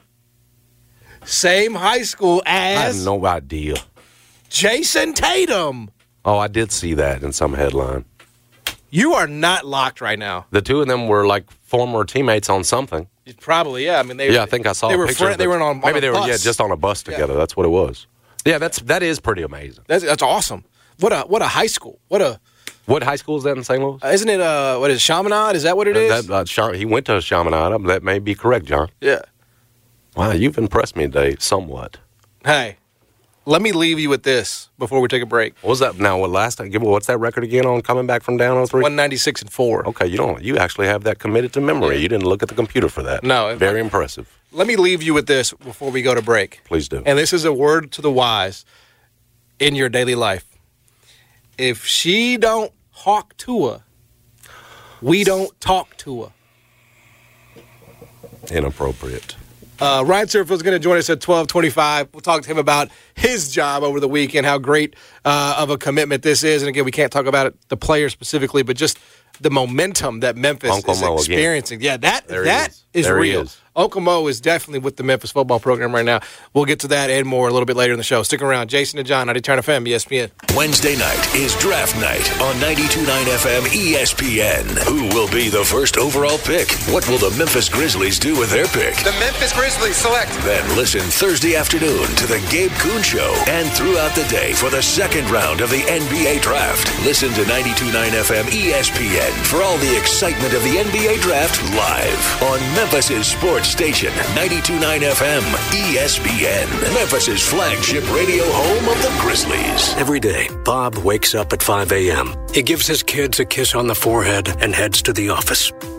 same high school as. I have no idea. Jason Tatum. Oh, I did see that in some headline. You are not locked right now. The two of them were like former teammates on something. Probably, yeah. I mean, they. Yeah, I think I saw. They a were picture friend, of They were on. Maybe on they a were bus. yeah, just on a bus together. Yeah. That's what it was. Yeah, that's that is pretty amazing. That's, that's awesome. What a what a high school. What a. What high school is that in Saint Louis? Uh, isn't it? Uh, what is it, Chaminade? Is that what it is? Uh, that, uh, Char- he went to Chaminade. That may be correct, John. Yeah. Wow, you've impressed me today somewhat. Hey, let me leave you with this before we take a break. What was that? Now, what last? What's that record again on coming back from down oh three? one ninety-six and four. Okay, you don't. You actually have that committed to memory. Yeah. You didn't look at the computer for that. No, very I, impressive. Let me leave you with this before we go to break. Please do. And this is a word to the wise in your daily life. If she don't hawk to her, we don't talk to her. Inappropriate. Uh, Ryan Serfield is going to join us at twelve twenty-five. We'll talk to him about his job over the weekend, how great uh, of a commitment this is. And again, we can't talk about it, the player specifically, but just the momentum that Memphis Uncle is Mo experiencing. Again. Yeah, that there that is, is there real. Is. Uncle Mo is definitely with the Memphis football program right now. We'll get to that and more a little bit later in the show. Stick around. Jason and John, ninety Turn F M, E S P N. Wednesday night is draft night on ninety-two point nine F M E S P N. Who will be the first overall pick? What will the Memphis Grizzlies do with their pick? The Memphis Grizzlies select. Then listen Thursday afternoon to the Gabe Kuhn Show and throughout the day for the second round of the N B A Draft. Listen to ninety-two point nine F M E S P N for all the excitement of the N B A Draft live on Memphis's sports station, ninety-two point nine F M E S P N, Memphis's flagship radio home of the Grizzlies. Every day, Bob wakes up at five a.m. He gives his kids a kiss on the forehead and heads to the office.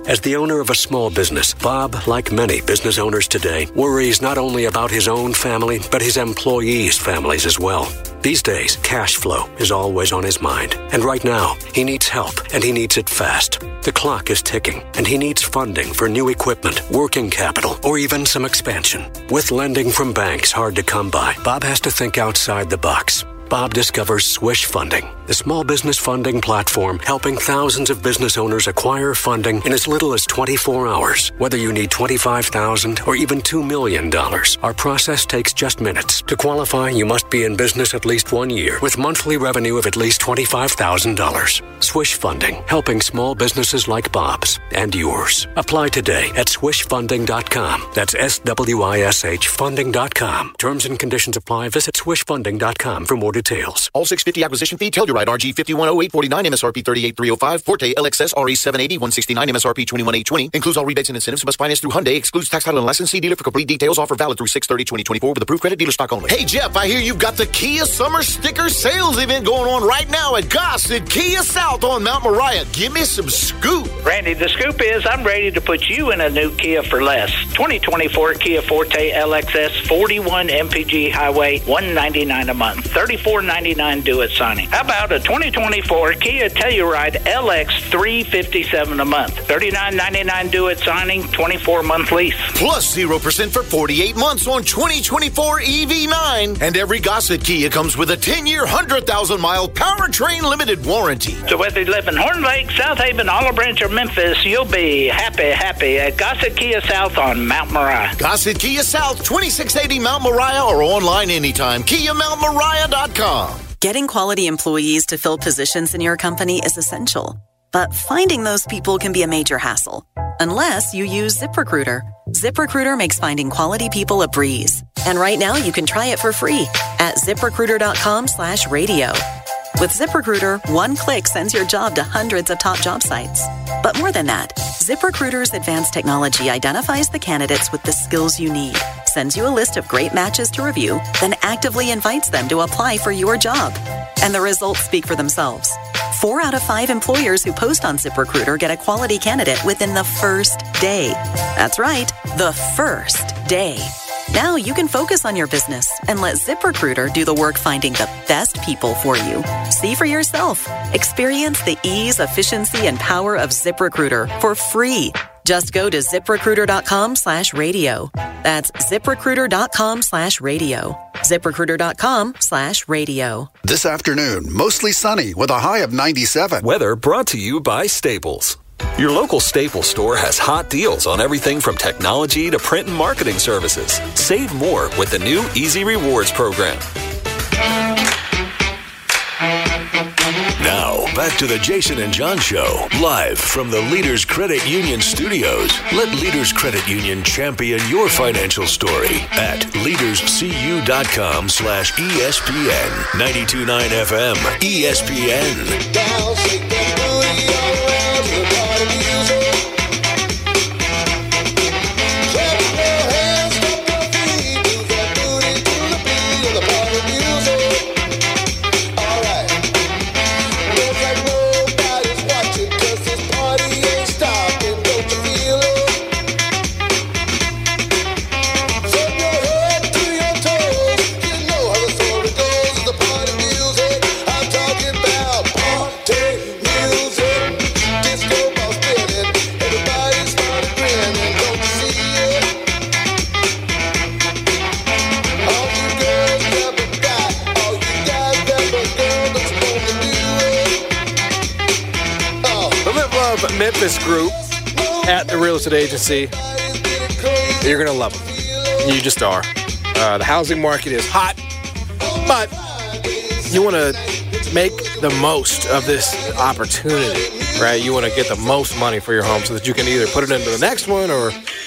As the owner of a small business, Bob, like many business owners today, worries not only about his own family, but his employees' families as well. These days, cash flow is always on his mind. And right now, he needs help, and he needs it fast. The clock is ticking, and he needs funding for new equipment, working capital, or even some expansion. With lending from banks hard to come by, Bob has to think outside the box. Bob discovers Swish Funding, the small business funding platform helping thousands of business owners acquire funding in as little as twenty-four hours. Whether you need twenty-five thousand dollars or even two million dollars, our process takes just minutes. To qualify, you must be in business at least one year with monthly revenue of at least twenty-five thousand dollars. Swish Funding, helping small businesses like Bob's and yours. Apply today at swish funding dot com. That's S W I S H funding dot com. Terms and conditions apply. Visit swish funding dot com for more details. All six fifty acquisition fee, Telluride R G fifty-one oh eight forty-nine, M S R P thirty-eight three oh five, Forte L X S R E seven eighty, one sixty-nine, M S R P twenty-one eight twenty. Includes all rebates and incentives. Must finance through Hyundai. Excludes tax, title, and license. See dealer for complete details. Offer valid through six thirty twenty twenty-four with approved credit. Dealer stock only. Hey, Jeff, I hear you've got the Kia Summer Sticker Sales event going on right now at Gossett Kia South on Mount Moriah. Give me some scoop. Randy, the scoop is I'm ready to put you in a new Kia for less. twenty twenty-four Kia Forte L X S, forty-one M P G Highway, one ninety-nine a month, thirty-four ninety-nine due at signing. How about a twenty twenty-four Kia Telluride L X, three fifty-seven a month, thirty-nine ninety-nine due at signing, twenty-four month lease. Plus zero percent for forty-eight months on twenty twenty-four E V nine. And every Gossett Kia comes with a ten-year, one hundred thousand mile powertrain limited warranty. So whether you live in Horn Lake, South Haven, Olive Branch, or Memphis, you'll be happy, happy at Gossett Kia South on Mount Moriah. Gossett Kia South, twenty-six eighty Mount Moriah, or online anytime. Kia Mount Moriah dot com. Getting quality employees to fill positions in your company is essential, but finding those people can be a major hassle, unless you use ZipRecruiter. ZipRecruiter makes finding quality people a breeze. And right now you can try it for free at ZipRecruiter.com slash radio. With ZipRecruiter, one click sends your job to hundreds of top job sites. But more than that, ZipRecruiter's advanced technology identifies the candidates with the skills you need, sends you a list of great matches to review, then actively invites them to apply for your job. And the results speak for themselves. Four out of five employers who post on ZipRecruiter get a quality candidate within the first day. That's right, the first day. Now you can focus on your business and let ZipRecruiter do the work finding the best people for you. See for yourself. Experience the ease, efficiency, and power of ZipRecruiter for free. Just go to ZipRecruiter.com slash radio. That's ZipRecruiter.com slash radio. ZipRecruiter.com slash radio. This afternoon, mostly sunny with a high of ninety-seven. Weather brought to you by Staples. Your local Staples store has hot deals on everything from technology to print and marketing services. Save more with the new Easy Rewards program. Now, back to the Jason and John Show, live from the Leaders Credit Union studios. Let Leaders Credit Union champion your financial story at leaderscu.com slash ESPN. ninety-two point nine F M, E S P N. Memphis group at the real estate agency. You're going to love them. You just are. Uh, the housing market is hot, but you want to make the most of this opportunity, right? You want to get the most money for your home so that you can either put it into the next one or,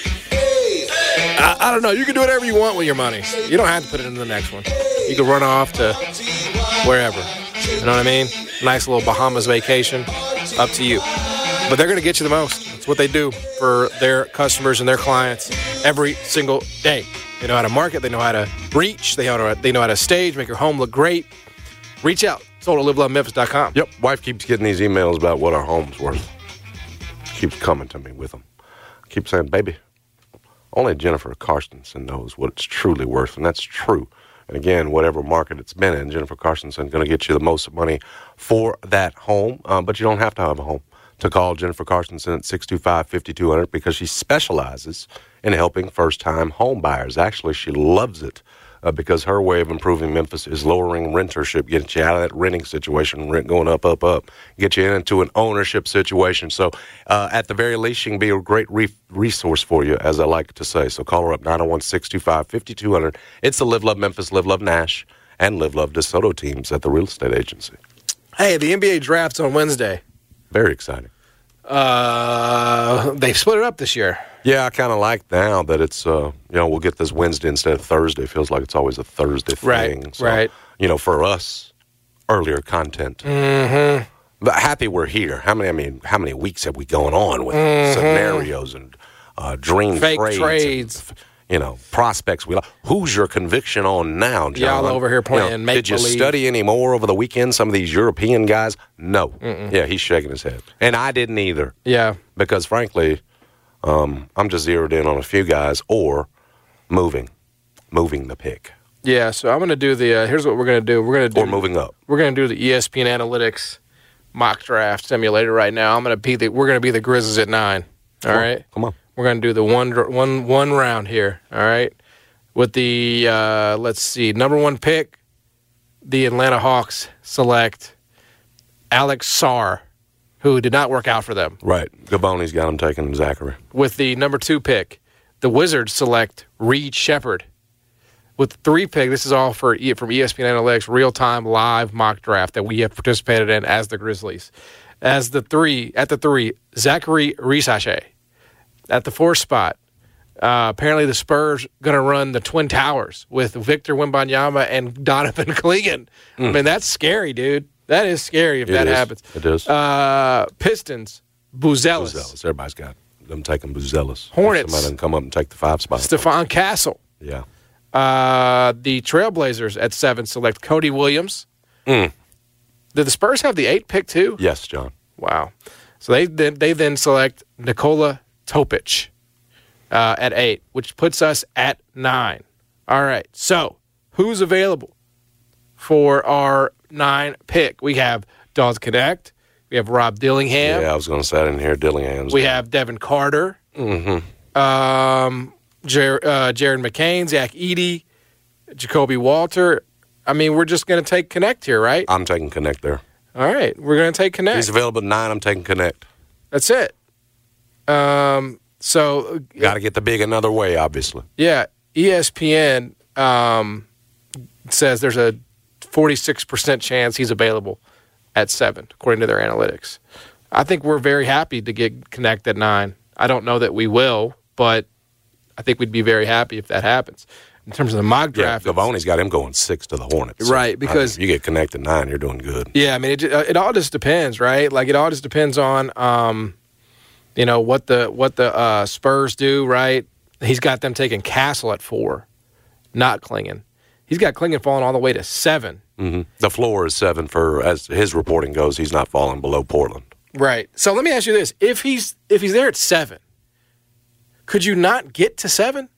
I, I don't know, you can do whatever you want with your money. You don't have to put it into the next one. You can run off to wherever. You know what I mean? Nice little Bahamas vacation. Up to you. But they're going to get you the most. It's what they do for their customers and their clients every single day. They know how to market. They know how to reach. They know how to, they know how to stage, make your home look great. Reach out. Sold at live love memphis dot com. Yep. Wife keeps getting these emails about what our home's worth. keeps coming to me with them. I keep saying, baby, only Jennifer Carstensen knows what it's truly worth, and that's true. And again, whatever market it's been in, Jennifer Carstensen is going to get you the most money for that home, um, but you don't have to have a home to call Jennifer Carstensen at six two five, five two zero zero because she specializes in helping first-time home buyers. Actually, she loves it uh, because her way of improving Memphis is lowering rentership, getting you out of that renting situation, rent going up, up, up, get you into an ownership situation. So uh, at the very least, she can be a great re- resource for you, as I like to say. So call her up, nine oh one, six two five, five two zero zero. It's the Live Love Memphis, Live Love Nash, and Live Love DeSoto teams at the real estate agency. Hey, the N B A draft's on Wednesday. Very exciting. Uh, they've split it up this year. Yeah, I kind of like now that it's, uh, you know, we'll get this Wednesday instead of Thursday. It feels like it's always a Thursday thing. Right, so, right. You know, for us, earlier content. Mm-hmm. But happy we're here. How many, I mean, how many weeks have we gone on with mm-hmm. scenarios and uh, dream Fake trades? trades. And, you know, prospects. We like. Who's your conviction on now, John? Y'all over here playing you know, make Did you believe. study any more over the weekend? Some of these European guys? No. Mm-mm. Yeah, he's shaking his head. And I didn't either. Yeah. Because, frankly, um, I'm just zeroed in on a few guys or moving, moving the pick. Yeah, so I'm going to do the, uh, here's what we're going to do. We're going to do. Or moving up. We're going to do the E S P N Analytics mock draft simulator right now. I'm going to be the, we're going to be the Grizzlies at nine. All come right? On, come on. We're going to do the one, one, one round here. All right? With the, uh, let's see, number one pick, the Atlanta Hawks select Alex Sarr, who did not work out for them. Right. Gaboni's got him taking Zachary. With the number two pick, the Wizards select Reed Shepherd. With the three pick, this is all for from E S P N Analytics, real-time live mock draft that we have participated in as the Grizzlies. As the three, at the three, Zachary Risache. At the fourth spot, Uh, apparently the Spurs going to run the Twin Towers with Victor Wembanyama and Donovan Clingan. Mm. I mean, that's scary, dude. That is scary if it that is. happens. It is. Uh, Pistons, Buzelis. Buzelis. Everybody's got them taking Buzelis. Hornets. Somebody doesn't come up and take the five spot. Stephon Castle. Yeah. Uh, the Trailblazers at seven select Cody Williams. Mm. Did the Spurs have the eight pick too? Yes, John. Wow. So they then, they then select Nikola Topic. Uh, at eight, which puts us at nine. All right, so who's available for our nine pick? We have Dawes Connect. We have Rob Dillingham. Yeah, I was going to say I didn't hear Dillingham's. We have Devin Carter. Mm-hmm. Um, Jer- uh, Jared McCain, Zach Edey, Jacoby Walter. I mean, we're just going to take Connect here, right? I'm taking Connect there. All right, we're going to take Connect. He's available at nine. I'm taking Connect. That's it. Um... So got to get the big another way, obviously. Yeah, E S P N um, says there's a forty-six percent chance he's available at seven, according to their analytics. I think we're very happy to get Connect at nine. I don't know that we will, but I think we'd be very happy if that happens. In terms of the mock draft, yeah, Gavoni's got him going six to the Hornets, right? Because I mean, you get Connect at nine, you're doing good. Yeah, I mean, it it all just depends, right? Like it all just depends on. Um, You know, what the what the uh, Spurs do, right? He's got them taking Castle at four, not Clingan. He's got Clingan falling all the way to seven. Mm-hmm. The floor is seven for, as his reporting goes, he's not falling below Portland. Right. So let me ask you this. If he's if he's there at seven, could you not get to seven?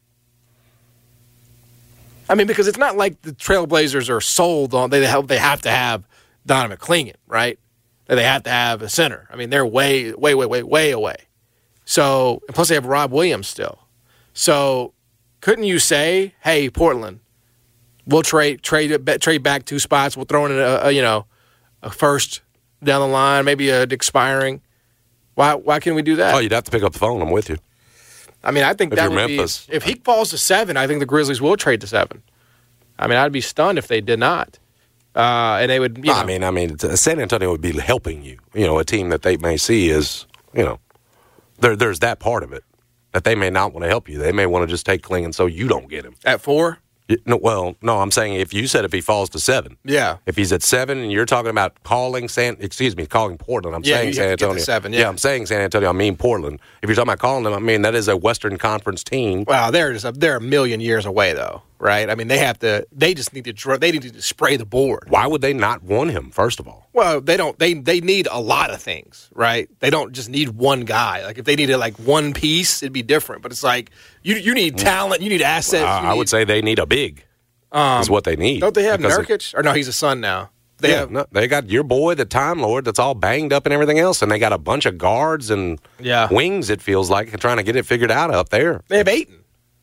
I mean, because it's not like the Trailblazers are sold on, they have, they have to have Donovan Clingan, right? They have to have a center. I mean, they're way, way, way, way, way away. So, and plus they have Rob Williams still. So, couldn't you say, "Hey, Portland, we'll trade trade trade back two spots. We'll throw in a, a you know a first down the line, maybe a expiring." Why why can't we do that? Oh, you'd have to pick up the phone. I'm with you. I mean, I think if that would Memphis. be if he falls to seven. I think the Grizzlies will trade to seven. I mean, I'd be stunned if they did not. Uh, and they would. You No, know, I mean, I mean, San Antonio would be helping you. You know, a team that they may see as, you know, there, there's that part of it that they may not want to help you. They may want to just take Clingan so you don't get him at four. No, well, no, I'm saying if you said if he falls to seven, Yeah. if he's at seven, and you're talking about calling San, excuse me, calling Portland. I'm Yeah, saying you San have to get to Antonio. seven, yeah. I'm saying San Antonio. I mean Portland. If you're talking about calling them, I mean that is a Western Conference team. Wow, they're just a, they're a million years away though. right? I mean, they have to. They just need to. Dr- they need to spray the board. Why would they not want him? First of all, well, they don't. They they need a lot of things, right? They don't just need one guy. Like if they needed like one piece, it'd be different. But it's like you you need talent, you need assets. Uh, you need, I would say they need a big. Um, is what they need. Don't they have Because Nurkic? Or no, he's a son now. They yeah, have. no, they got your boy, the Time Lord, that's all banged up and everything else, and they got a bunch of guards and Yeah. wings. It feels like and trying to get it figured out up there. They have Ayton.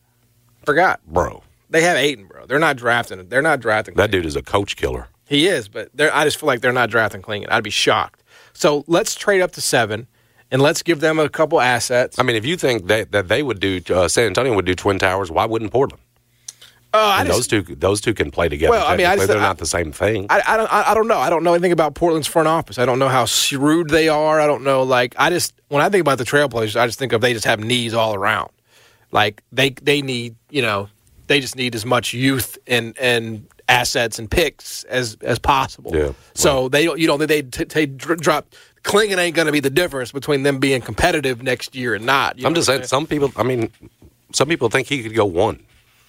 Forgot, bro. They have Ayton, bro. They're not drafting. They're not drafting. That dude is a coach killer. He is, but they're, I just feel like they're not drafting Klingon. I'd be shocked. So let's trade up to seven, and let's give them a couple assets. I mean, if you think that, that they would do, uh, San Antonio would do Twin Towers, why wouldn't Portland? Uh, I And just, those two, those two can play together. Well, I mean, I just- they're I- not the same thing. I, I don't. I, I don't know. I don't know anything about Portland's front office. I don't know how shrewd they are. I don't know. Like, I just when I think about the Trailblazers, I just think of they just have needs all around. Like they they need you know they just need as much youth and and assets and picks as as possible. Yeah. So they don't. You don't think they t- they dr- drop. Klingon ain't going to be the difference between them being competitive next year and not. You know I'm just what saying, some people. I mean, some people think he could go one.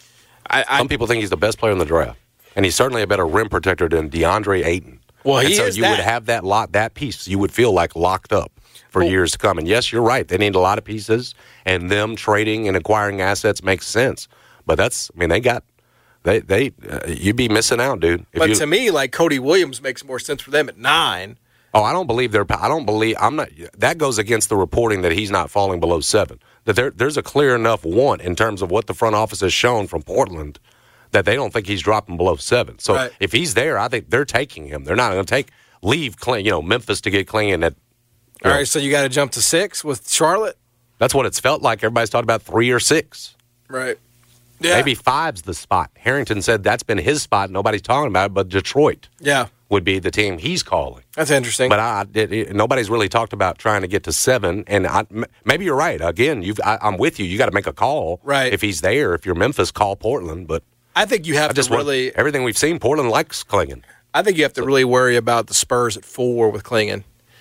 I, I, some people think he's the best player in the draft, and he's certainly a better rim protector than DeAndre Ayton. Well, and he so is you that. would have that lot, that piece. You would feel like locked up for Well- years to come. And yes, you're right. They need a lot of pieces, and them trading and acquiring assets makes sense. But that's, I mean, they got, they, they, uh, you'd be missing out, dude. If But you, to me, like Cody Williams makes more sense for them at nine. oh, I don't believe they're. I don't believe. I'm not. That goes against the reporting that he's not falling below seven. That there, there's a clear enough want in terms of what the front office has shown from Portland that they don't think he's dropping below seven. So Right. if he's there, I think they're taking him. They're not going to take leave, Cling, you know, Memphis to get Klingon. At All right, so you got to jump to six with Charlotte. that's what it's felt like. Everybody's talking about three or six. Right. Yeah. Maybe five's the spot. Harrington said that's been his spot. Nobody's talking about it, but Detroit Yeah. would be the team he's calling. That's interesting. But I, it, it- nobody's really talked about trying to get to seven. And I, m- maybe you're right. Again, you've, I, I'm with you. You got to make a call. Right. If he's there, if you're Memphis, call Portland. But I think you have I just to want- really. everything we've seen, Portland likes Klingon. I think you have to really worry about the Spurs at four with Klingon,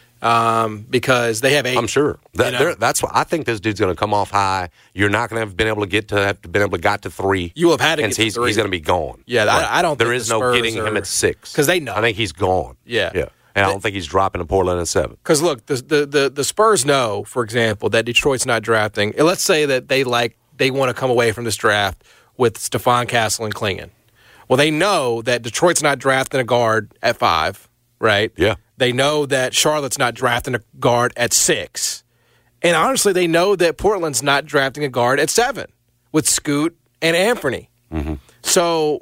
um, because they have eight. I'm sure. That, You know? they're- That's what I think. This dude's going to come off high. You're not going to have been able to get to have been able to got to three. You will have had to and get to he's, three. He's going to be gone. Yeah, I- I don't There think is the no Spurs getting him are- at six 'Cause they know. I think he's gone. Yeah. yeah. And I don't think he's dropping to Portland at seven. Because look, the, the the the Spurs know, for example, that Detroit's not drafting. And let's say that they like they want to come away from this draft with Stephon Castle and Klingon. Well, they know that Detroit's not drafting a guard at five, right? Yeah. They know that Charlotte's not drafting a guard at six. And honestly, they know that Portland's not drafting a guard at seven with Scoot and Anthony. Mm-hmm. So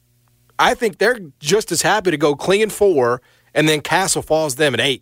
I think they're just as happy to go Klingon four, and then Castle falls them at eight.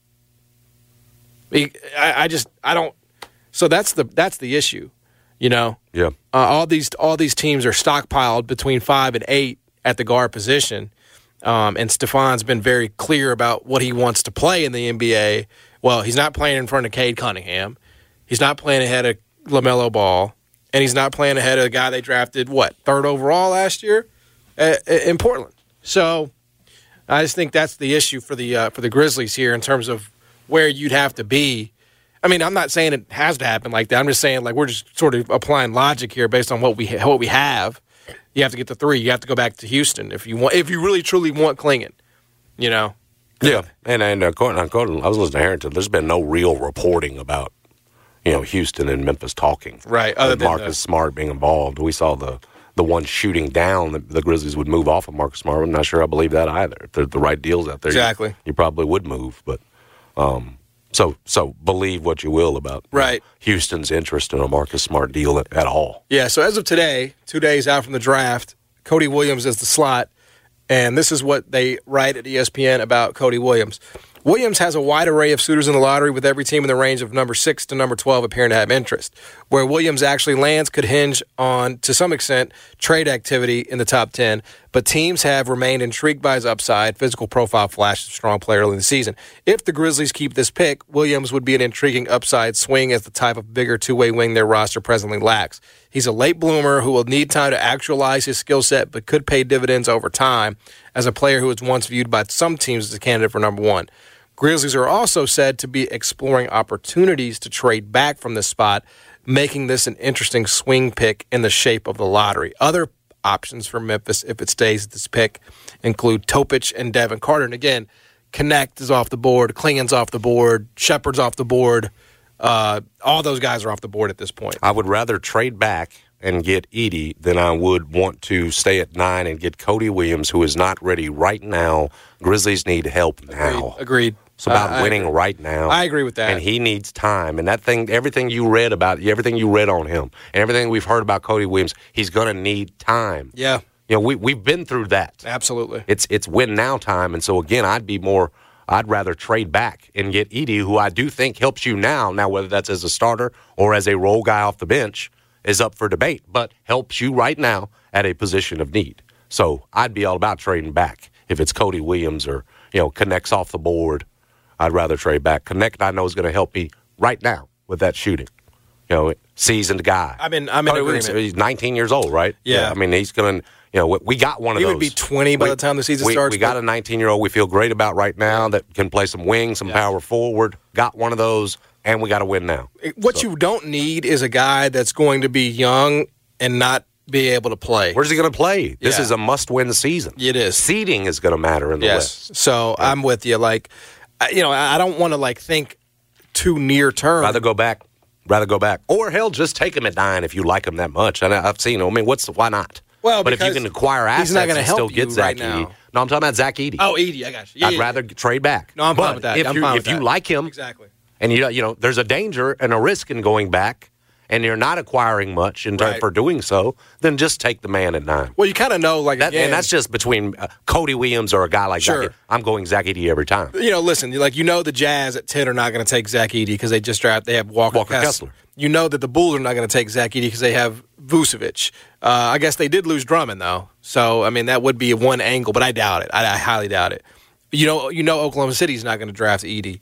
I, I just I don't. So that's the that's the issue, you know. Yeah. Uh, all these all these teams are stockpiled between five and eight at the guard position, um, and Stephon's been very clear about what he wants to play in the N B A. Well, he's not playing in front of Cade Cunningham. He's not playing ahead of LaMelo Ball, and he's not playing ahead of the guy they drafted what third overall last year uh, in Portland. So I just think that's the issue for the uh, for the Grizzlies here in terms of where you'd have to be. I mean, I'm not saying it has to happen like that. I'm just saying like we're just sort of applying logic here based on what we ha- what we have. You have to get to three. You have to go back to Houston if you want. If you really truly want Klingon, you know. Yeah, and and according, according, I was listening to Harrington. There's been no real reporting about you know Houston and Memphis talking. Right, other With than Marcus the- Smart being involved. We saw the the one shooting down. The, the Grizzlies would move off of Marcus Smart. I'm not sure I believe that either. If there's the right deals out there, Exactly. you, you probably would move. But um, so so believe what you will about Right. Houston's interest in a Marcus Smart deal at, at all. Yeah, so as of today, two days out from the draft, Cody Williams is the slot, and this is what they write at E S P N about Cody Williams. Williams has a wide array of suitors in the lottery, with every team in the range of number six to number twelve appearing to have interest. Where Williams actually lands could hinge on, to some extent, trade activity in the top ten, but teams have remained intrigued by his upside, physical profile flash, strong player early in the season. If the Grizzlies keep this pick, Williams would be an intriguing upside swing as the type of bigger two-way wing their roster presently lacks. He's a late bloomer who will need time to actualize his skill set, but could pay dividends over time as a player who was once viewed by some teams as a candidate for number one. Grizzlies are also said to be exploring opportunities to trade back from this spot, making this an interesting swing pick in the shape of the lottery. Other options for Memphis if it stays at this pick include Topic and Devin Carter. And again, Connect is off the board, Klingen's off the board, Shepard's off the board. Uh, all those guys are off the board at this point. I would rather trade back and get Edey than I would want to stay at nine and get Cody Williams, who is not ready right now. Grizzlies need help now. Agreed. Agreed. It's about uh, winning right now. I agree with that. And he needs time. And that thing, everything you read about, everything you read on him, and everything we've heard about Cody Williams, he's going to need time. Yeah. You know, we, we've been through that. Absolutely. It's it's win now time. And so, again, I'd be more, I'd rather trade back and get Edey, who I do think helps you now. Now, whether that's as a starter or as a role guy off the bench is up for debate, but helps you right now at a position of need. So I'd be all about trading back. If it's Cody Williams or, you know, Connect's off the board, I'd rather trade back. Connect, I know, is going to help me right now with that shooting. You know, seasoned guy. I'm in, I'm in Cody agreement. Williams, he's nineteen years old, right? Yeah. I mean, he's going to, you know, we got one of he those. He would be twenty by we, the time the season we, starts. We got a nineteen-year-old we feel great about right now that can play some wing, some yeah. power forward. Got one of those, and we got to win now. What so. you don't need is a guy that's going to be young and not be able to play. Where's he going to play? This yeah. is a must-win season. It is. Seeding is going to matter in the yes. West. So yeah. I'm with you. Like, you know, I don't want to like think too near term. Rather go back. Rather go back. Or, hell, just take him at nine if you like him that much. And I've seen him. I mean, what's why not? Well, but if you can acquire assets he's not and help still get Zach right Edey. now. No, I'm talking about Zach Edey. Oh, Edey, I got you. Yeah, I'd yeah, rather yeah. trade back. No, I'm but fine with that. If, I'm you, fine if with you that. like him, exactly. and you you know, there's a danger and a risk in going back, and you're not acquiring much in right. for doing so, then just take the man at nine. Well, you kind of know, like, that, again, and that's just between uh, Cody Williams or a guy like sure. Zach. I'm going Zach Edey every time. You know, listen, like you know, the Jazz at ten are not going to take Zach Edey because they just draft. They have Walker, Walker Kessler. Kessler. You know that the Bulls are not going to take Zach Edey because they have Vucevic. Uh, I guess they did lose Drummond though, so I mean that would be one angle, but I doubt it. I, I highly doubt it. You know, you know, Oklahoma City's not going to draft Edey.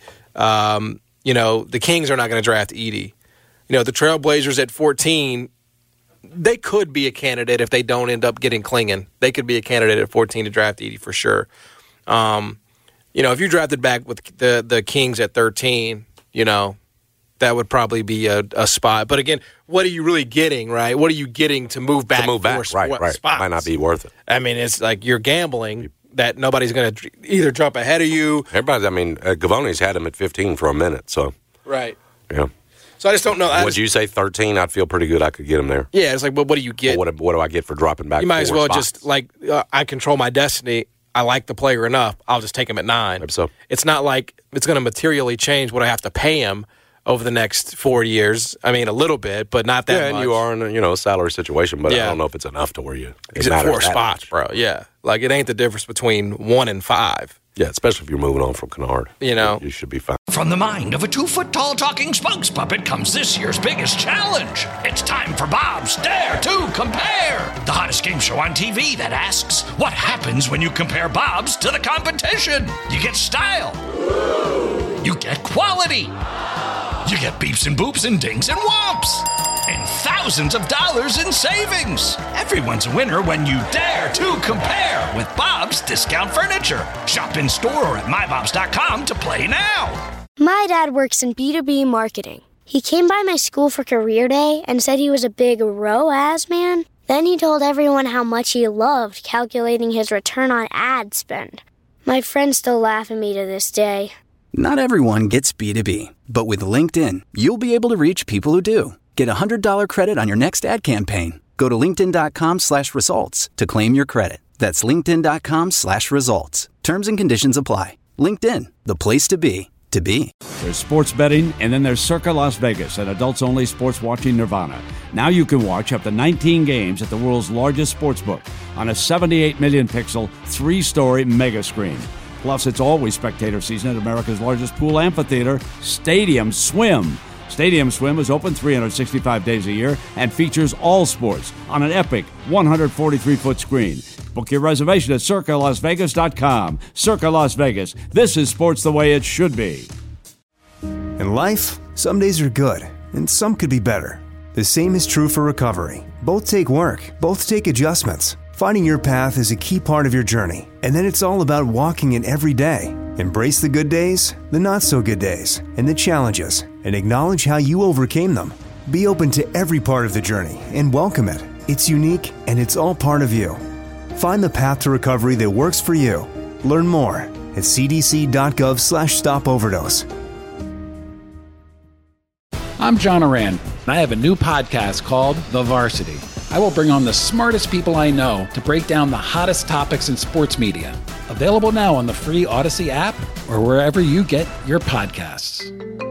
Um, you know, the Kings are not going to draft Edey. You know, the Trailblazers at fourteen, they could be a candidate if they don't end up getting Klingen. They could be a candidate at fourteen to draft Edey for sure. Um, you know, if you drafted back with the the Kings at thirteen, you know, that would probably be a, a spot. But again, what are you really getting, right? What are you getting to move back? To move back, for right, sp- right. spots? Might not be worth it. I mean, it's like you're gambling that nobody's going to either jump ahead of you. Everybody's, I mean, uh, Gavoni's had him at fifteen for a minute, so. Right. Yeah. So I just don't know. I Would just, you say thirteen? I'd feel pretty good I could get him there. Yeah, it's like, well, what do you get? What, what do I get for dropping back? You might as four well spots? just, like, uh, I control my destiny. I like the player enough. I'll just take him at nine. Maybe so. It's not like it's going to materially change what I have to pay him over the next four years. I mean, a little bit, but not that yeah, much. and you are in a, you know, a salary situation, but Yeah. I don't know if it's enough to where you He's it at matters four that spots, much. bro. Yeah. Like, it ain't the difference between one and five. Yeah, especially if you're moving on from Kennard. You know. You, you should be fine. From the mind of a two-foot-tall talking spokes puppet comes this year's biggest challenge. It's time for Bob's Dare to Compare, the hottest game show on T V that asks, what happens when you compare Bob's to the competition? You get style. You get quality. You get beeps and boops and dings and whomps. And thousands of dollars in savings. Everyone's a winner when you dare to compare with Bob's Discount Furniture. Shop in store or at my bobs dot com to play now. My dad works in B two B marketing. He came by my school for career day and said he was a big R O A S man. Then he told everyone how much he loved calculating his return on ad spend. My friends still laugh at me to this day. Not everyone gets B two B, but with LinkedIn, you'll be able to reach people who do. Get a one hundred dollars credit on your next ad campaign. Go to linkedin.com slash results to claim your credit. That's linkedin.com slash results. Terms and conditions apply. LinkedIn, the place to be, to be. There's sports betting, and then there's Circa Las Vegas, an adults-only sports watching nirvana. Now you can watch up to nineteen games at the world's largest sportsbook on a seventy-eight million pixel, three-story mega screen. Plus, it's always spectator season at America's largest pool amphitheater, Stadium Swim. Stadium Swim is open three hundred sixty-five days a year and features all sports on an epic one hundred forty-three foot screen. Book your reservation at circa las vegas dot com. Circa Las Vegas. This is sports the way it should be. In life, some days are good, and some could be better. The same is true for recovery. Both take work, both take adjustments. Finding your path is a key part of your journey, and then it's all about walking it every day. Embrace the good days, the not-so-good days, and the challenges, and acknowledge how you overcame them. Be open to every part of the journey and welcome it. It's unique, and it's all part of you. Find the path to recovery that works for you. Learn more at cdc.gov slash stop overdose. I'm John Oran, and I have a new podcast called The Varsity. I will bring on the smartest people I know to break down the hottest topics in sports media. Available now on the free Odyssey app or wherever you get your podcasts.